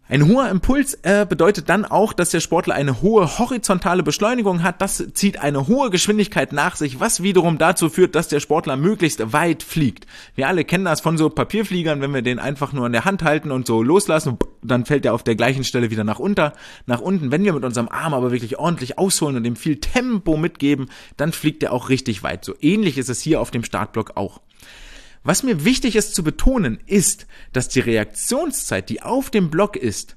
Ein hoher Impuls bedeutet dann auch, dass der Sportler eine hohe horizontale Beschleunigung hat. Das zieht eine hohe Geschwindigkeit nach sich, was wiederum dazu führt, dass der Sportler möglichst weit fliegt. Wir alle kennen das von so Papierfliegern, wenn wir den einfach nur in der Hand halten und so loslassen, dann fällt er auf der gleichen Stelle wieder nach unten. Wenn wir mit unserem Arm aber wirklich ordentlich ausholen und ihm viel Tempo mitgeben, dann fliegt er auch richtig weit. So ähnlich ist es hier auf dem Startblock auch. Was mir wichtig ist zu betonen, ist, dass die Reaktionszeit, die auf dem Block ist,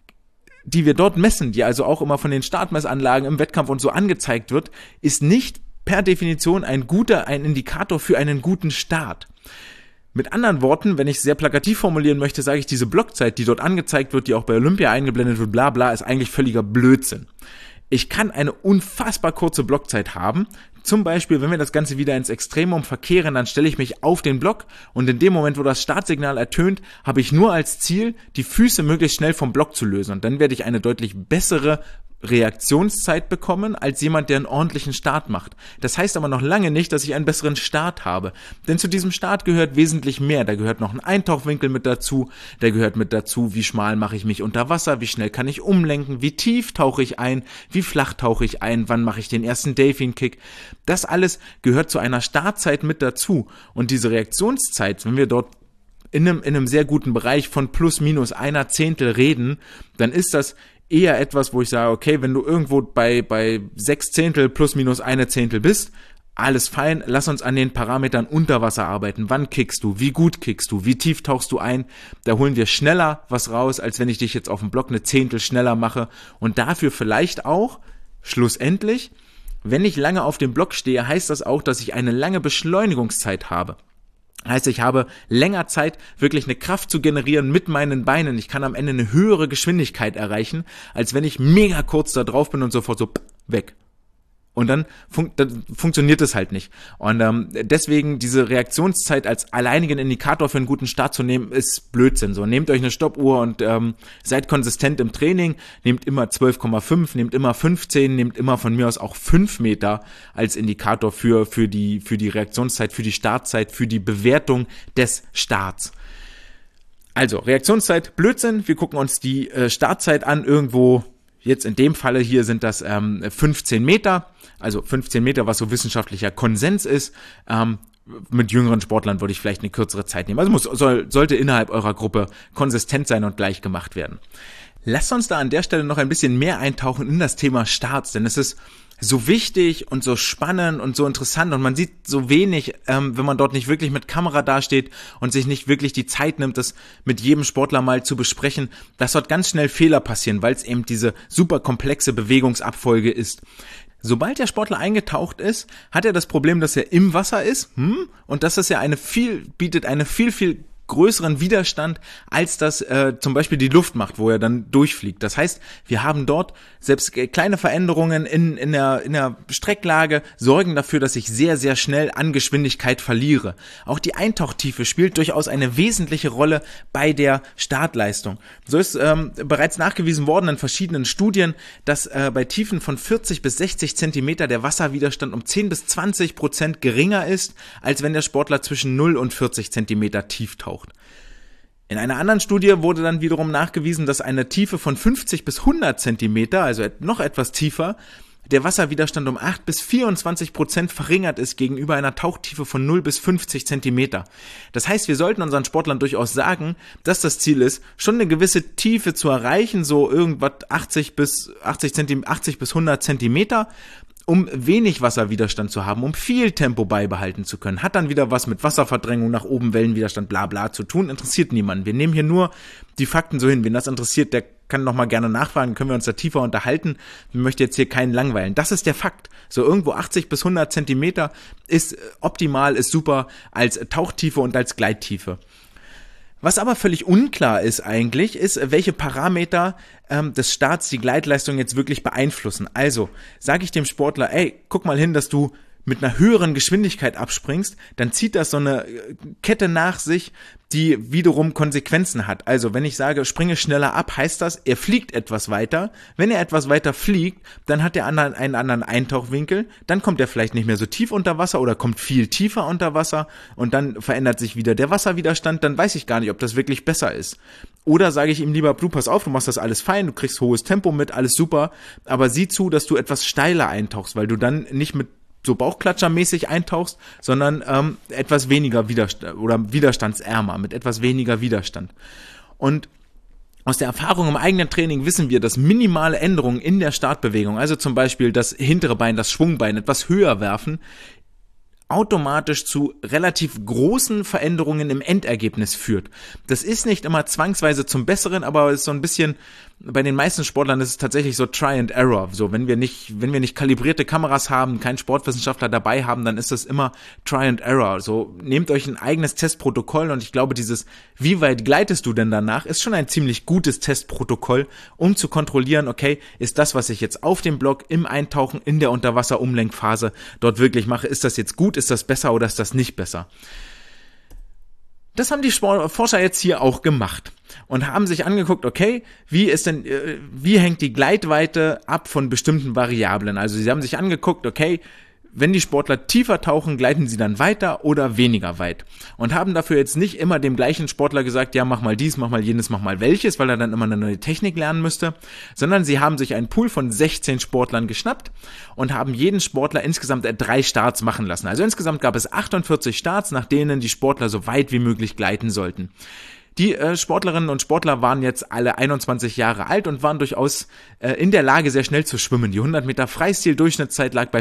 die wir dort messen, die also auch immer von den Startmessanlagen im Wettkampf und so angezeigt wird, ist nicht per Definition ein Indikator für einen guten Start. Mit anderen Worten, wenn ich es sehr plakativ formulieren möchte, sage ich, diese Blockzeit, die dort angezeigt wird, die auch bei Olympia eingeblendet wird, bla bla, ist eigentlich völliger Blödsinn. Ich kann eine unfassbar kurze Blockzeit haben. Zum Beispiel, wenn wir das Ganze wieder ins Extremum verkehren, dann stelle ich mich auf den Block und in dem Moment, wo das Startsignal ertönt, habe ich nur als Ziel, die Füße möglichst schnell vom Block zu lösen. Und dann werde ich eine deutlich bessere Reaktionszeit bekommen als jemand, der einen ordentlichen Start macht. Das heißt aber noch lange nicht, dass ich einen besseren Start habe. Denn zu diesem Start gehört wesentlich mehr. Da gehört noch ein Eintauchwinkel mit dazu. Da gehört mit dazu, wie schmal mache ich mich unter Wasser, wie schnell kann ich umlenken, wie tief tauche ich ein, wie flach tauche ich ein, wann mache ich den ersten Delfin-Kick. Das alles gehört zu einer Startzeit mit dazu. Und diese Reaktionszeit, wenn wir dort in einem sehr guten Bereich von plus minus einer Zehntel reden, dann ist das eher etwas, wo ich sage, okay, wenn du irgendwo bei 6 Zehntel plus minus eine Zehntel bist, alles fein, lass uns an den Parametern unter Wasser arbeiten. Wann kickst du? Wie gut kickst du? Wie tief tauchst du ein? Da holen wir schneller was raus, als wenn ich dich jetzt auf dem Block eine Zehntel schneller mache. Und dafür vielleicht auch, schlussendlich, wenn ich lange auf dem Block stehe, heißt das auch, dass ich eine lange Beschleunigungszeit habe. Heißt, ich habe länger Zeit, wirklich eine Kraft zu generieren mit meinen Beinen. Ich kann am Ende eine höhere Geschwindigkeit erreichen, als wenn ich mega kurz da drauf bin und sofort so weg. Und dann funktioniert es halt nicht. Und deswegen diese Reaktionszeit als alleinigen Indikator für einen guten Start zu nehmen, ist Blödsinn. So, nehmt euch eine Stoppuhr und seid konsistent im Training. Nehmt immer 12,5, nehmt immer 15, nehmt immer von mir aus auch 5 Meter als Indikator für die Reaktionszeit, für die Startzeit, für die Bewertung des Starts. Also, Reaktionszeit, Blödsinn. Wir gucken uns die Startzeit an irgendwo. Jetzt in dem Falle hier sind das 15 Meter, also 15 Meter, was so wissenschaftlicher Konsens ist. Mit jüngeren Sportlern würde ich vielleicht eine kürzere Zeit nehmen. Also sollte innerhalb eurer Gruppe konsistent sein und gleich gemacht werden. Lasst uns da an der Stelle noch ein bisschen mehr eintauchen in das Thema Starts, denn es ist so wichtig und so spannend und so interessant und man sieht so wenig, wenn man dort nicht wirklich mit Kamera dasteht und sich nicht wirklich die Zeit nimmt, das mit jedem Sportler mal zu besprechen, dass dort ganz schnell Fehler passieren, weil es eben diese super komplexe Bewegungsabfolge ist. Sobald der Sportler eingetaucht ist, hat er das Problem, dass er im Wasser ist und dass es ja bietet eine viel größeren Widerstand, als das zum Beispiel die Luft macht, wo er dann durchfliegt. Das heißt, wir haben dort selbst kleine Veränderungen in der Strecklage sorgen dafür, dass ich sehr, sehr schnell an Geschwindigkeit verliere. Auch die Eintauchtiefe spielt durchaus eine wesentliche Rolle bei der Startleistung. So ist bereits nachgewiesen worden in verschiedenen Studien, dass bei Tiefen von 40 bis 60 Zentimeter der Wasserwiderstand um 10 bis 20% geringer ist, als wenn der Sportler zwischen 0 und 40 Zentimeter tief taucht. In einer anderen Studie wurde dann wiederum nachgewiesen, dass eine Tiefe von 50 bis 100 Zentimeter, also noch etwas tiefer, der Wasserwiderstand um 8 bis 24% verringert ist gegenüber einer Tauchtiefe von 0 bis 50 Zentimeter. Das heißt, wir sollten unseren Sportlern durchaus sagen, dass das Ziel ist, schon eine gewisse Tiefe zu erreichen, so irgendwas 80 bis 100 Zentimeter, um wenig Wasserwiderstand zu haben, um viel Tempo beibehalten zu können. Hat dann wieder was mit Wasserverdrängung nach oben, Wellenwiderstand, bla bla zu tun, interessiert niemanden. Wir nehmen hier nur die Fakten so hin. Wen das interessiert, der kann nochmal gerne nachfragen, können wir uns da tiefer unterhalten. Ich möchte jetzt hier keinen langweilen. Das ist der Fakt. So irgendwo 80 bis 100 Zentimeter ist optimal, ist super als Tauchtiefe und als Gleittiefe. Was aber völlig unklar ist eigentlich, ist, welche Parameter des Starts die Gleitleistung jetzt wirklich beeinflussen. Also sage ich dem Sportler, ey, guck mal hin, dass du mit einer höheren Geschwindigkeit abspringst, dann zieht das so eine Kette nach sich, die wiederum Konsequenzen hat. Also wenn ich sage, springe schneller ab, heißt das, er fliegt etwas weiter. Wenn er etwas weiter fliegt, dann hat er einen anderen Eintauchwinkel, dann kommt er vielleicht nicht mehr so tief unter Wasser oder kommt viel tiefer unter Wasser und dann verändert sich wieder der Wasserwiderstand, dann weiß ich gar nicht, ob das wirklich besser ist. Oder sage ich ihm lieber, du, pass auf, du machst das alles fein, du kriegst hohes Tempo mit, alles super, aber sieh zu, dass du etwas steiler eintauchst, weil du dann nicht mit so bauchklatschermäßig eintauchst, sondern etwas weniger widerstandsärmer, mit etwas weniger Widerstand. Und aus der Erfahrung im eigenen Training wissen wir, dass minimale Änderungen in der Startbewegung, also zum Beispiel das hintere Bein, das Schwungbein etwas höher werfen, automatisch zu relativ großen Veränderungen im Endergebnis führt. Das ist nicht immer zwangsweise zum Besseren, aber es ist so ein bisschen, bei den meisten Sportlern ist es tatsächlich so Try and Error. So, wenn wir nicht kalibrierte Kameras haben, keinen Sportwissenschaftler dabei haben, dann ist das immer Try and Error. So, nehmt euch ein eigenes Testprotokoll und ich glaube, dieses, wie weit gleitest du denn danach, ist schon ein ziemlich gutes Testprotokoll, um zu kontrollieren, okay, ist das, was ich jetzt auf dem Block, im Eintauchen, in der Unterwasser-Umlenkphase dort wirklich mache, ist das jetzt gut, ist das besser oder ist das nicht besser? Das haben die Forscher jetzt hier auch gemacht und haben sich angeguckt, okay, wie hängt die Gleitweite ab von bestimmten Variablen? Also sie haben sich angeguckt, okay, wenn die Sportler tiefer tauchen, gleiten sie dann weiter oder weniger weit? Und haben dafür jetzt nicht immer dem gleichen Sportler gesagt, ja, mach mal dies, mach mal jenes, mach mal welches, weil er dann immer eine neue Technik lernen müsste, sondern sie haben sich einen Pool von 16 Sportlern geschnappt und haben jeden Sportler insgesamt 3 Starts machen lassen. Also insgesamt gab es 48 Starts, nach denen die Sportler so weit wie möglich gleiten sollten. Die Sportlerinnen und Sportler waren jetzt alle 21 Jahre alt und waren durchaus in der Lage, sehr schnell zu schwimmen. Die 100 Meter Freistil-Durchschnittszeit lag bei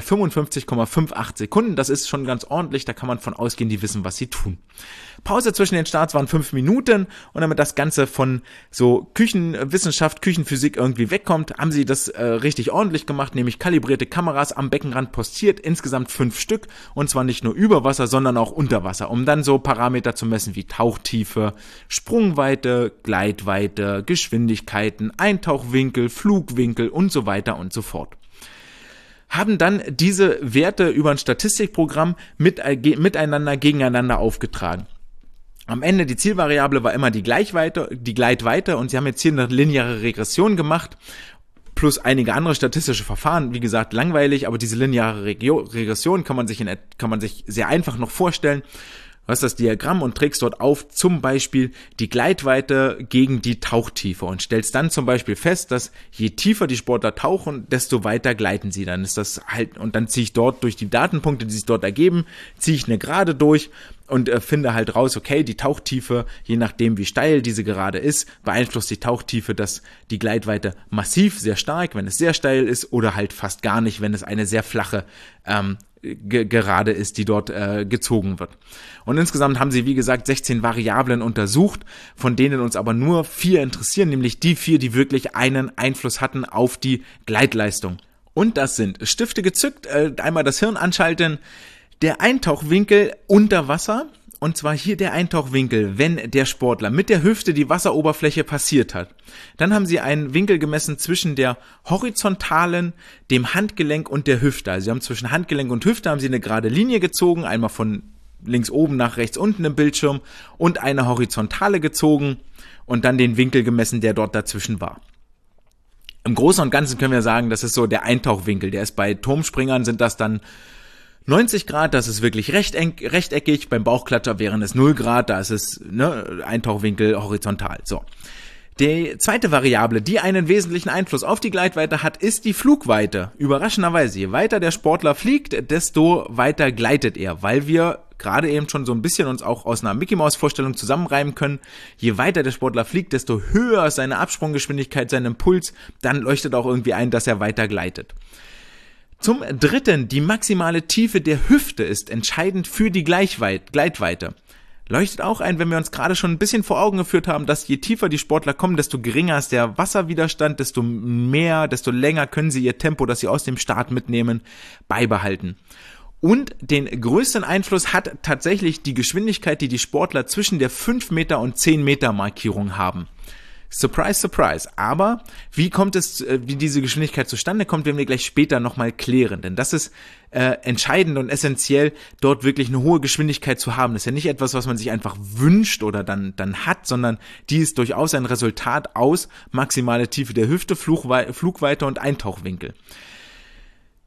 55,58 Sekunden. Das ist schon ganz ordentlich, da kann man von ausgehen, die wissen, was sie tun. Pause zwischen den Starts waren 5 Minuten und damit das Ganze von so Küchenwissenschaft, Küchenphysik irgendwie wegkommt, haben sie das richtig ordentlich gemacht, nämlich kalibrierte Kameras am Beckenrand postiert, insgesamt 5 Stück und zwar nicht nur über Wasser, sondern auch unter Wasser, um dann so Parameter zu messen wie Tauchtiefe, Sprungweite, Gleitweite, Geschwindigkeiten, Eintauchwinkel, Flugwinkel und so weiter und so fort. Haben dann diese Werte über ein Statistikprogramm miteinander gegeneinander aufgetragen. Am Ende die Zielvariable war immer die Gleitweite und sie haben jetzt hier eine lineare Regression gemacht, plus einige andere statistische Verfahren. Wie gesagt, langweilig, aber diese lineare Regression kann man sich sehr einfach noch vorstellen. Du hast das Diagramm und trägst dort auf zum Beispiel die Gleitweite gegen die Tauchtiefe und stellst dann zum Beispiel fest, dass je tiefer die Sportler tauchen, desto weiter gleiten sie. Dann ist das halt, und dann ziehe ich dort durch die Datenpunkte, die sich dort ergeben, ziehe ich eine Gerade durch und finde halt raus, okay, die Tauchtiefe, je nachdem wie steil diese Gerade ist, beeinflusst die Tauchtiefe die Gleitweite massiv, sehr stark, wenn es sehr steil ist, oder halt fast gar nicht, wenn es eine sehr flache Gerade ist, die dort gezogen wird. Und insgesamt haben sie, wie gesagt, 16 Variablen untersucht, von denen uns aber nur 4 interessieren, nämlich die 4, die wirklich einen Einfluss hatten auf die Gleitleistung. Und das sind Stifte gezückt, einmal das Hirn anschalten, der Eintauchwinkel unter Wasser, und zwar hier der Eintauchwinkel, wenn der Sportler mit der Hüfte die Wasseroberfläche passiert hat. Dann haben sie einen Winkel gemessen zwischen der horizontalen, dem Handgelenk und der Hüfte. Also sie haben zwischen Handgelenk und Hüfte haben sie eine gerade Linie gezogen, einmal von links oben nach rechts unten im Bildschirm und eine horizontale gezogen und dann den Winkel gemessen, der dort dazwischen war. Im Großen und Ganzen können wir sagen, das ist so der Eintauchwinkel. Der ist bei Turmspringern sind das dann 90 Grad, das ist wirklich rechteckig, beim Bauchklatscher wären es 0 Grad, da ist es Eintauchwinkel horizontal. So. Die zweite Variable, die einen wesentlichen Einfluss auf die Gleitweite hat, ist die Flugweite. Überraschenderweise, je weiter der Sportler fliegt, desto weiter gleitet er, weil wir gerade eben schon so ein bisschen uns auch aus einer Mickey-Maus-Vorstellung zusammenreimen können. Je weiter der Sportler fliegt, desto höher ist seine Absprunggeschwindigkeit, sein Impuls, dann leuchtet auch irgendwie ein, dass er weiter gleitet. Zum Dritten, die maximale Tiefe der Hüfte ist entscheidend für die Gleitweite. Leuchtet auch ein, wenn wir uns gerade schon ein bisschen vor Augen geführt haben, dass je tiefer die Sportler kommen, desto geringer ist der Wasserwiderstand, desto länger können sie ihr Tempo, das sie aus dem Start mitnehmen, beibehalten. Und den größten Einfluss hat tatsächlich die Geschwindigkeit, die die Sportler zwischen der 5 Meter und 10 Meter Markierung haben. Surprise, surprise. Aber wie diese Geschwindigkeit zustande kommt, werden wir gleich später nochmal klären. Denn das ist entscheidend und essentiell, dort wirklich eine hohe Geschwindigkeit zu haben. Das ist ja nicht etwas, was man sich einfach wünscht oder dann hat, sondern die ist durchaus ein Resultat aus maximale Tiefe der Hüfte, Flugweite und Eintauchwinkel.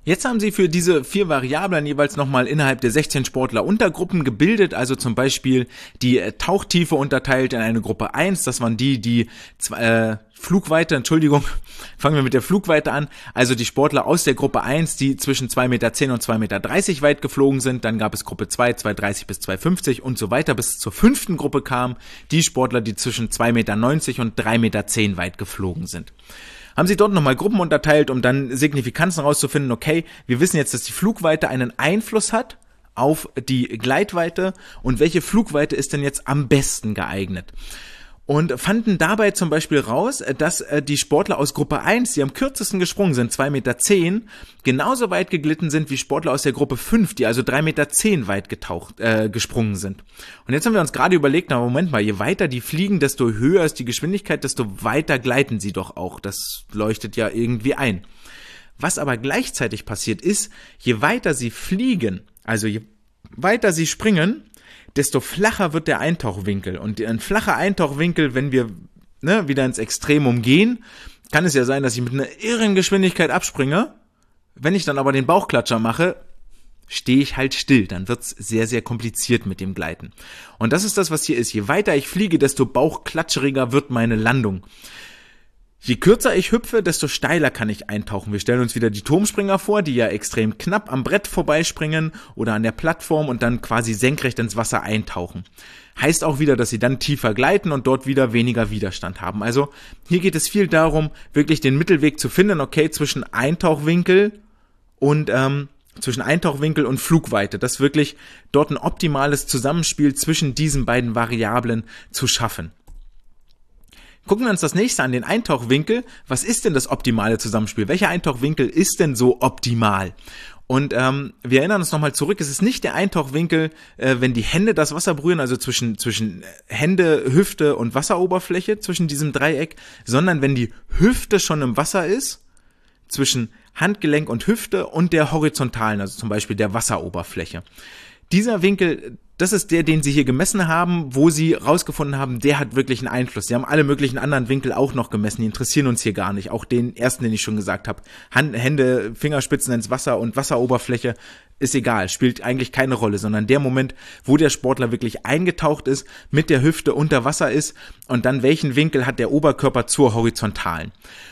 Jetzt haben sie für diese 4 Variablen jeweils nochmal innerhalb der 16 Sportler Untergruppen gebildet, also zum Beispiel die Tauchtiefe unterteilt in eine Gruppe 1, das waren die Flugweite, fangen wir mit der Flugweite an, also die Sportler aus der Gruppe 1, die zwischen 2,10 Meter und 2,30 Meter weit geflogen sind, dann gab es Gruppe 2, 2,30 bis 2,50 und so weiter, bis zur 5. Gruppe kamen die Sportler, die zwischen 2,90 Meter und 3,10 Meter weit geflogen sind. Haben sie dort nochmal Gruppen unterteilt, um dann Signifikanzen rauszufinden, okay, wir wissen jetzt, dass die Flugweite einen Einfluss hat auf die Gleitweite und welche Flugweite ist denn jetzt am besten geeignet. Und fanden dabei zum Beispiel raus, dass die Sportler aus Gruppe 1, die am kürzesten gesprungen sind, 2,10 Meter, genauso weit geglitten sind wie Sportler aus der Gruppe 5, die also 3,10 Meter weit gesprungen sind. Und jetzt haben wir uns gerade überlegt, na Moment mal, je weiter die fliegen, desto höher ist die Geschwindigkeit, desto weiter gleiten sie doch auch. Das leuchtet ja irgendwie ein. Was aber gleichzeitig passiert ist, je weiter sie fliegen, also je weiter sie springen, desto flacher wird der Eintauchwinkel. Und ein flacher Eintauchwinkel, wenn wir wieder ins Extremum gehen, kann es ja sein, dass ich mit einer irren Geschwindigkeit abspringe. Wenn ich dann aber den Bauchklatscher mache, stehe ich halt still. Dann wird's sehr, sehr kompliziert mit dem Gleiten. Und das ist das, was hier ist. Je weiter ich fliege, desto bauchklatscheriger wird meine Landung. Je kürzer ich hüpfe, desto steiler kann ich eintauchen. Wir stellen uns wieder die Turmspringer vor, die ja extrem knapp am Brett vorbeispringen oder an der Plattform und dann quasi senkrecht ins Wasser eintauchen. Heißt auch wieder, dass sie dann tiefer gleiten und dort wieder weniger Widerstand haben. Also hier geht es viel darum, wirklich den Mittelweg zu finden, okay, zwischen Eintauchwinkel und Flugweite, dass wirklich dort ein optimales Zusammenspiel zwischen diesen beiden Variablen zu schaffen. Gucken wir uns das nächste an, den Eintauchwinkel. Was ist denn das optimale Zusammenspiel? Welcher Eintauchwinkel ist denn so optimal? Und wir erinnern uns nochmal zurück, es ist nicht der Eintauchwinkel, wenn die Hände das Wasser berühren, also zwischen Hände, Hüfte und Wasseroberfläche, zwischen diesem Dreieck, sondern wenn die Hüfte schon im Wasser ist, zwischen Handgelenk und Hüfte und der horizontalen, also zum Beispiel der Wasseroberfläche. Dieser Winkel, das ist der, den sie hier gemessen haben, wo sie rausgefunden haben, der hat wirklich einen Einfluss. Sie haben alle möglichen anderen Winkel auch noch gemessen, die interessieren uns hier gar nicht. Auch den ersten, den ich schon gesagt habe. Hände, Fingerspitzen ins Wasser und Wasseroberfläche ist egal, spielt eigentlich keine Rolle, sondern der Moment, wo der Sportler wirklich eingetaucht ist, mit der Hüfte unter Wasser ist und dann welchen Winkel hat der Oberkörper zur horizontalen.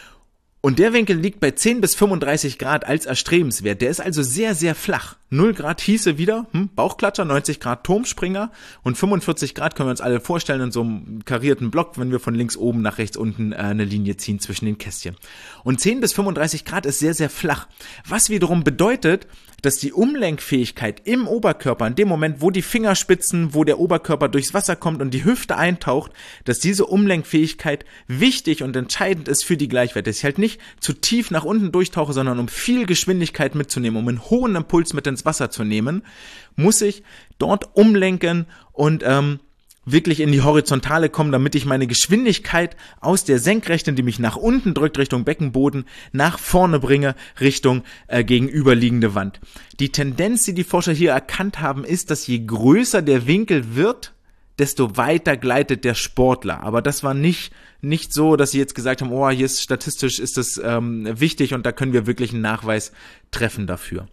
Und der Winkel liegt bei 10 bis 35 Grad als erstrebenswert. Der ist also sehr, sehr flach. 0 Grad hieße wieder Bauchklatscher, 90 Grad Turmspringer und 45 Grad können wir uns alle vorstellen in so einem karierten Block, wenn wir von links oben nach rechts unten eine Linie ziehen zwischen den Kästchen. Und 10 bis 35 Grad ist sehr, sehr flach. Was wiederum bedeutet, dass die Umlenkfähigkeit im Oberkörper, in dem Moment, wo die Fingerspitzen, wo der Oberkörper durchs Wasser kommt und die Hüfte eintaucht, dass diese Umlenkfähigkeit wichtig und entscheidend ist für die Gleichweite. Dass ich halt nicht zu tief nach unten durchtauche, sondern um viel Geschwindigkeit mitzunehmen, um einen hohen Impuls mit ins Wasser zu nehmen, muss ich dort umlenken und wirklich in die Horizontale kommen, damit ich meine Geschwindigkeit aus der Senkrechten, die mich nach unten drückt, Richtung Beckenboden, nach vorne bringe, Richtung gegenüberliegende Wand. Die Tendenz, die die Forscher hier erkannt haben, ist, dass je größer der Winkel wird, desto weiter gleitet der Sportler. Aber das war nicht so, dass sie jetzt gesagt haben, oh, hier ist statistisch ist das wichtig und da können wir wirklich einen Nachweis treffen dafür.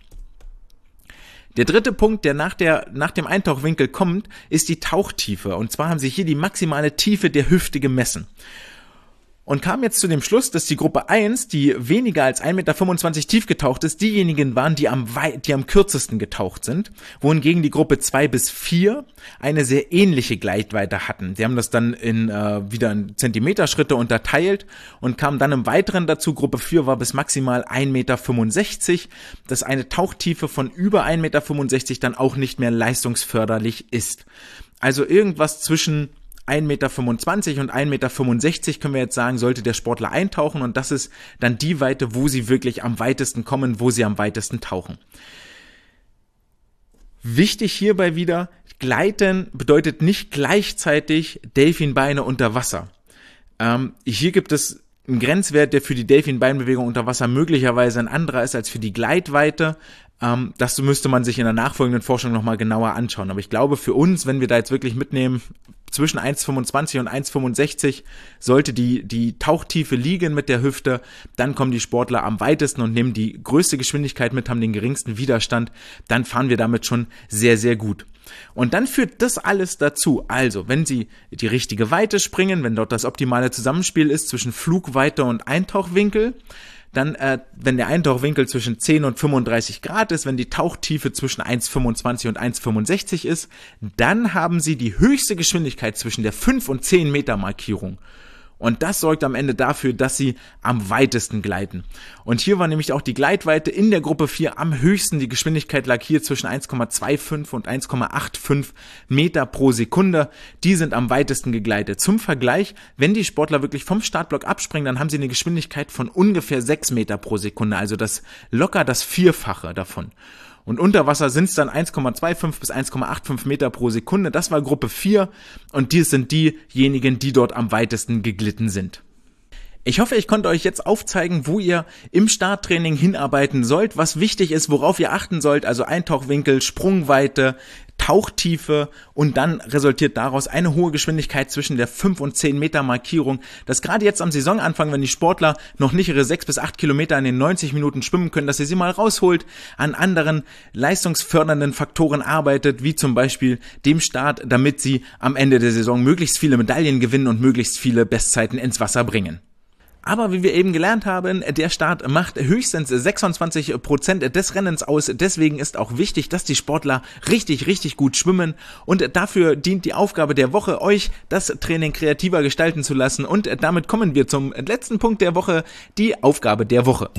Der dritte Punkt, der nach dem Eintauchwinkel kommt, ist die Tauchtiefe. Und zwar haben sie hier die maximale Tiefe der Hüfte gemessen. Und kam jetzt zu dem Schluss, dass die Gruppe 1, die weniger als 1,25 Meter tief getaucht ist, diejenigen waren, die am kürzesten getaucht sind, wohingegen die Gruppe 2 bis 4 eine sehr ähnliche Gleitweite hatten. Sie haben das dann wieder in Zentimeterschritte unterteilt und kamen dann im Weiteren dazu, Gruppe 4 war bis maximal 1,65 Meter, dass eine Tauchtiefe von über 1,65 Meter dann auch nicht mehr leistungsförderlich ist. Also irgendwas zwischen 1,25 Meter und 1,65 Meter können wir jetzt sagen, sollte der Sportler eintauchen und das ist dann die Weite, wo sie wirklich am weitesten kommen, wo sie am weitesten tauchen. Wichtig hierbei wieder, Gleiten bedeutet nicht gleichzeitig Delfinbeine unter Wasser. Hier gibt es einen Grenzwert, der für die Delfinbeinbewegung unter Wasser möglicherweise ein anderer ist als für die Gleitweite. Das müsste man sich in der nachfolgenden Forschung nochmal genauer anschauen. Aber ich glaube für uns, wenn wir da jetzt wirklich mitnehmen, zwischen 1,25 und 1,65 sollte die Tauchtiefe liegen mit der Hüfte. Dann kommen die Sportler am weitesten und nehmen die größte Geschwindigkeit mit, haben den geringsten Widerstand. Dann fahren wir damit schon sehr, sehr gut. Und dann führt das alles dazu, also wenn Sie die richtige Weite springen, wenn dort das optimale Zusammenspiel ist zwischen Flugweite und Eintauchwinkel, dann, wenn der Eintauchwinkel zwischen 10 und 35 Grad ist, wenn die Tauchtiefe zwischen 1,25 und 1,65 ist, dann haben Sie die höchste Geschwindigkeit zwischen der 5 und 10 Meter Markierung. Und das sorgt am Ende dafür, dass Sie am weitesten gleiten. Und hier war nämlich auch die Gleitweite in der Gruppe 4 am höchsten. Die Geschwindigkeit lag hier zwischen 1,25 und 1,85 Meter pro Sekunde. Die sind am weitesten gegleitet. Zum Vergleich, wenn die Sportler wirklich vom Startblock abspringen, dann haben sie eine Geschwindigkeit von ungefähr 6 Meter pro Sekunde. Also locker das Vierfache davon. Und unter Wasser sind es dann 1,25 bis 1,85 Meter pro Sekunde. Das war Gruppe 4 und die sind diejenigen, die dort am weitesten geglitten sind. Ich hoffe, ich konnte euch jetzt aufzeigen, wo ihr im Starttraining hinarbeiten sollt, was wichtig ist, worauf ihr achten sollt, also Eintauchwinkel, Sprungweite, Tauchtiefe und dann resultiert daraus eine hohe Geschwindigkeit zwischen der 5 und 10 Meter Markierung, dass gerade jetzt am Saisonanfang, wenn die Sportler noch nicht ihre 6 bis 8 Kilometer in den 90 Minuten schwimmen können, dass ihr sie mal rausholt, an anderen leistungsfördernden Faktoren arbeitet, wie zum Beispiel dem Start, damit sie am Ende der Saison möglichst viele Medaillen gewinnen und möglichst viele Bestzeiten ins Wasser bringen. Aber wie wir eben gelernt haben, der Start macht höchstens 26% des Rennens aus. Deswegen ist auch wichtig, dass die Sportler richtig, richtig gut schwimmen. Und dafür dient die Aufgabe der Woche, euch das Training kreativer gestalten zu lassen. Und damit kommen wir zum letzten Punkt der Woche, die Aufgabe der Woche.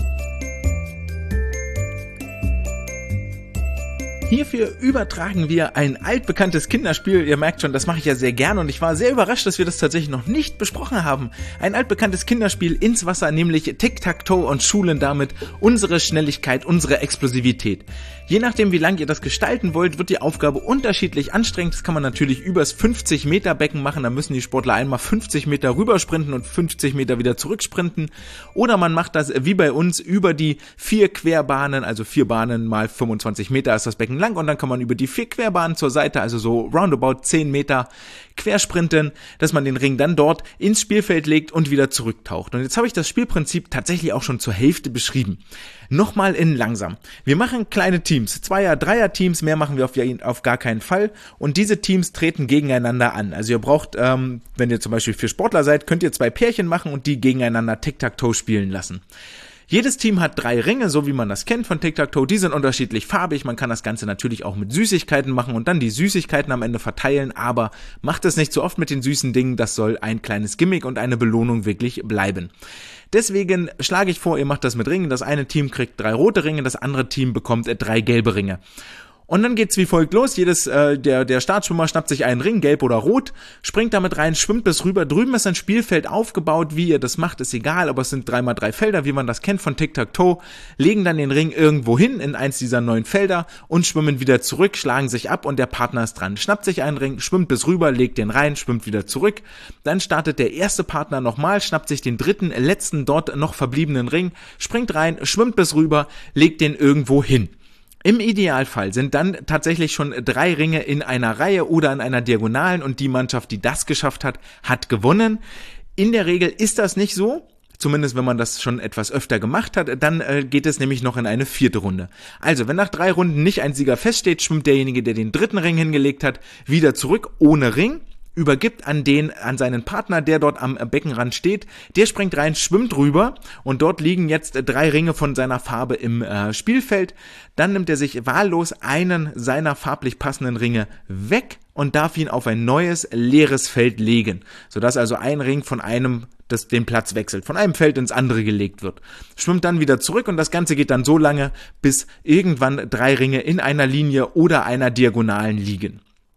Hierfür übertragen wir ein altbekanntes Kinderspiel. Ihr merkt schon, das mache ich ja sehr gerne und ich war sehr überrascht, dass wir das tatsächlich noch nicht besprochen haben. Ein altbekanntes Kinderspiel ins Wasser, nämlich Tic-Tac-Toe und schulen damit unsere Schnelligkeit, unsere Explosivität. Je nachdem, wie lang ihr das gestalten wollt, wird die Aufgabe unterschiedlich anstrengend. Das kann man natürlich übers 50 Meter Becken machen. Da müssen die Sportler einmal 50 Meter rübersprinten und 50 Meter wieder zurücksprinten. Oder man macht das wie bei uns über die 4 Querbahnen, also 4 Bahnen mal 25 Meter ist das Becken lang und dann kann man über die 4 Querbahnen zur Seite, also so roundabout 10 Meter quersprinten, dass man den Ring dann dort ins Spielfeld legt und wieder zurücktaucht. Und jetzt habe ich das Spielprinzip tatsächlich auch schon zur Hälfte beschrieben. Nochmal in langsam. Wir machen kleine Teams, 2er-, 3er-Teams, mehr machen wir auf gar keinen Fall und diese Teams treten gegeneinander an. Also ihr braucht, wenn ihr zum Beispiel 4 Sportler seid, könnt ihr 2 Pärchen machen und die gegeneinander Tic-Tac-Toe spielen lassen. Jedes Team hat 3 Ringe, so wie man das kennt von Tic-Tac-Toe. Die sind unterschiedlich farbig. Man kann das Ganze natürlich auch mit Süßigkeiten machen und dann die Süßigkeiten am Ende verteilen. Aber macht es nicht zu oft mit den süßen Dingen. Das soll ein kleines Gimmick und eine Belohnung wirklich bleiben. Deswegen schlage ich vor, ihr macht das mit Ringen. Das eine Team kriegt 3 rote Ringe, das andere Team bekommt 3 gelbe Ringe. Und dann geht's wie folgt los. Der Startschwimmer schnappt sich einen Ring, gelb oder rot, springt damit rein, schwimmt bis rüber. Drüben ist ein Spielfeld aufgebaut. Wie ihr das macht, ist egal, aber es sind 3x3 Felder, wie man das kennt von Tic-Tac-Toe. Legen dann den Ring irgendwo hin in eins dieser 9 Felder und schwimmen wieder zurück, schlagen sich ab und der Partner ist dran. Schnappt sich einen Ring, schwimmt bis rüber, legt den rein, schwimmt wieder zurück. Dann startet der erste Partner nochmal, schnappt sich den letzten dort noch verbliebenen Ring, springt rein, schwimmt bis rüber, legt den irgendwo hin. Im Idealfall sind dann tatsächlich schon 3 Ringe in einer Reihe oder in einer Diagonalen und die Mannschaft, die das geschafft hat, hat gewonnen. In der Regel ist das nicht so, zumindest wenn man das schon etwas öfter gemacht hat, dann geht es nämlich noch in eine 4. Runde. Also, wenn nach 3 Runden nicht ein Sieger feststeht, schwimmt derjenige, der den 3. Ring hingelegt hat, wieder zurück ohne Ring, übergibt an seinen Partner, der dort am Beckenrand steht, der springt rein, schwimmt rüber und dort liegen jetzt 3 Ringe von seiner Farbe im Spielfeld. Dann nimmt er sich wahllos einen seiner farblich passenden Ringe weg und darf ihn auf ein neues, leeres Feld legen, sodass also ein Ring von einem den Platz wechselt, von einem Feld ins andere gelegt wird. Schwimmt dann wieder zurück und das Ganze geht dann so lange, bis irgendwann 3 Ringe in einer Linie oder einer Diagonalen liegen.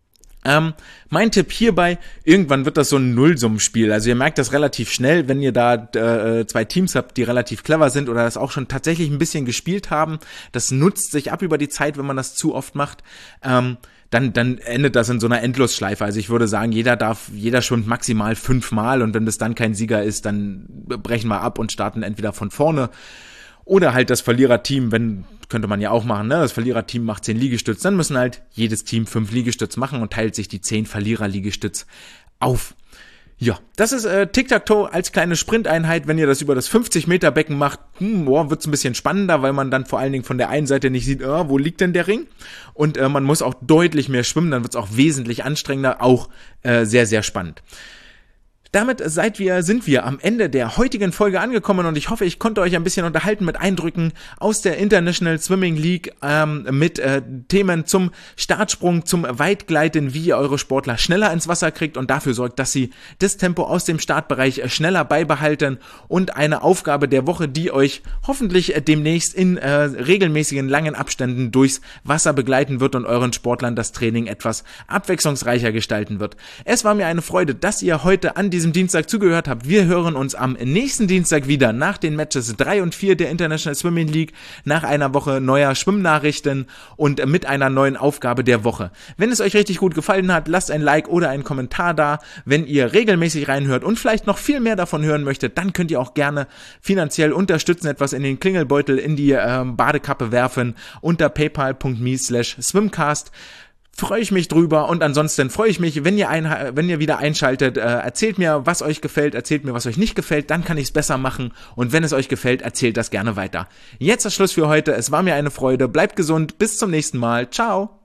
Mein Tipp hierbei, irgendwann wird das so ein Nullsummenspiel. Also ihr merkt das relativ schnell, wenn ihr da 2 Teams habt, die relativ clever sind oder das auch schon tatsächlich ein bisschen gespielt haben. Das nutzt sich ab über die Zeit, wenn man das zu oft macht. Dann endet das in so einer Endlosschleife. Also ich würde sagen, jeder schwimmt maximal 5 Mal und wenn das dann kein Sieger ist, dann brechen wir ab und starten entweder von vorne oder halt das Verliererteam, könnte man ja auch machen, ne? Das Verliererteam macht 10 Liegestütz, dann müssen halt jedes Team 5 Liegestütz machen und teilt sich die 10 Verlierer-Liegestütz auf. Ja, das ist Tic-Tac-Toe als kleine Sprinteinheit. Wenn ihr das über das 50-Meter-Becken macht, wird's ein bisschen spannender, weil man dann vor allen Dingen von der einen Seite nicht sieht, wo liegt denn der Ring? Und man muss auch deutlich mehr schwimmen, dann wird's auch wesentlich anstrengender, auch sehr, sehr spannend. Damit sind wir am Ende der heutigen Folge angekommen und ich hoffe, ich konnte euch ein bisschen unterhalten mit Eindrücken aus der International Swimming League, mit Themen zum Startsprung, zum Weitgleiten, wie ihr eure Sportler schneller ins Wasser kriegt und dafür sorgt, dass sie das Tempo aus dem Startbereich schneller beibehalten, und eine Aufgabe der Woche, die euch hoffentlich demnächst in regelmäßigen langen Abständen durchs Wasser begleiten wird und euren Sportlern das Training etwas abwechslungsreicher gestalten wird. Es war mir eine Freude, dass ihr heute an diesem Dienstag zugehört habt. Wir hören uns am nächsten Dienstag wieder nach den Matches 3 und 4 der International Swimming League, nach einer Woche neuer Schwimmnachrichten und mit einer neuen Aufgabe der Woche. Wenn es euch richtig gut gefallen hat, lasst ein Like oder einen Kommentar da. Wenn ihr regelmäßig reinhört und vielleicht noch viel mehr davon hören möchtet, dann könnt ihr auch gerne finanziell unterstützen, etwas in den Klingelbeutel, in die Badekappe werfen unter paypal.me/swimcast. Freue ich mich drüber, und ansonsten freue ich mich, wenn ihr wieder einschaltet, erzählt mir, was euch gefällt, erzählt mir, was euch nicht gefällt, dann kann ich es besser machen, und wenn es euch gefällt, erzählt das gerne weiter. Jetzt das Schluss für heute, es war mir eine Freude, bleibt gesund, bis zum nächsten Mal, ciao!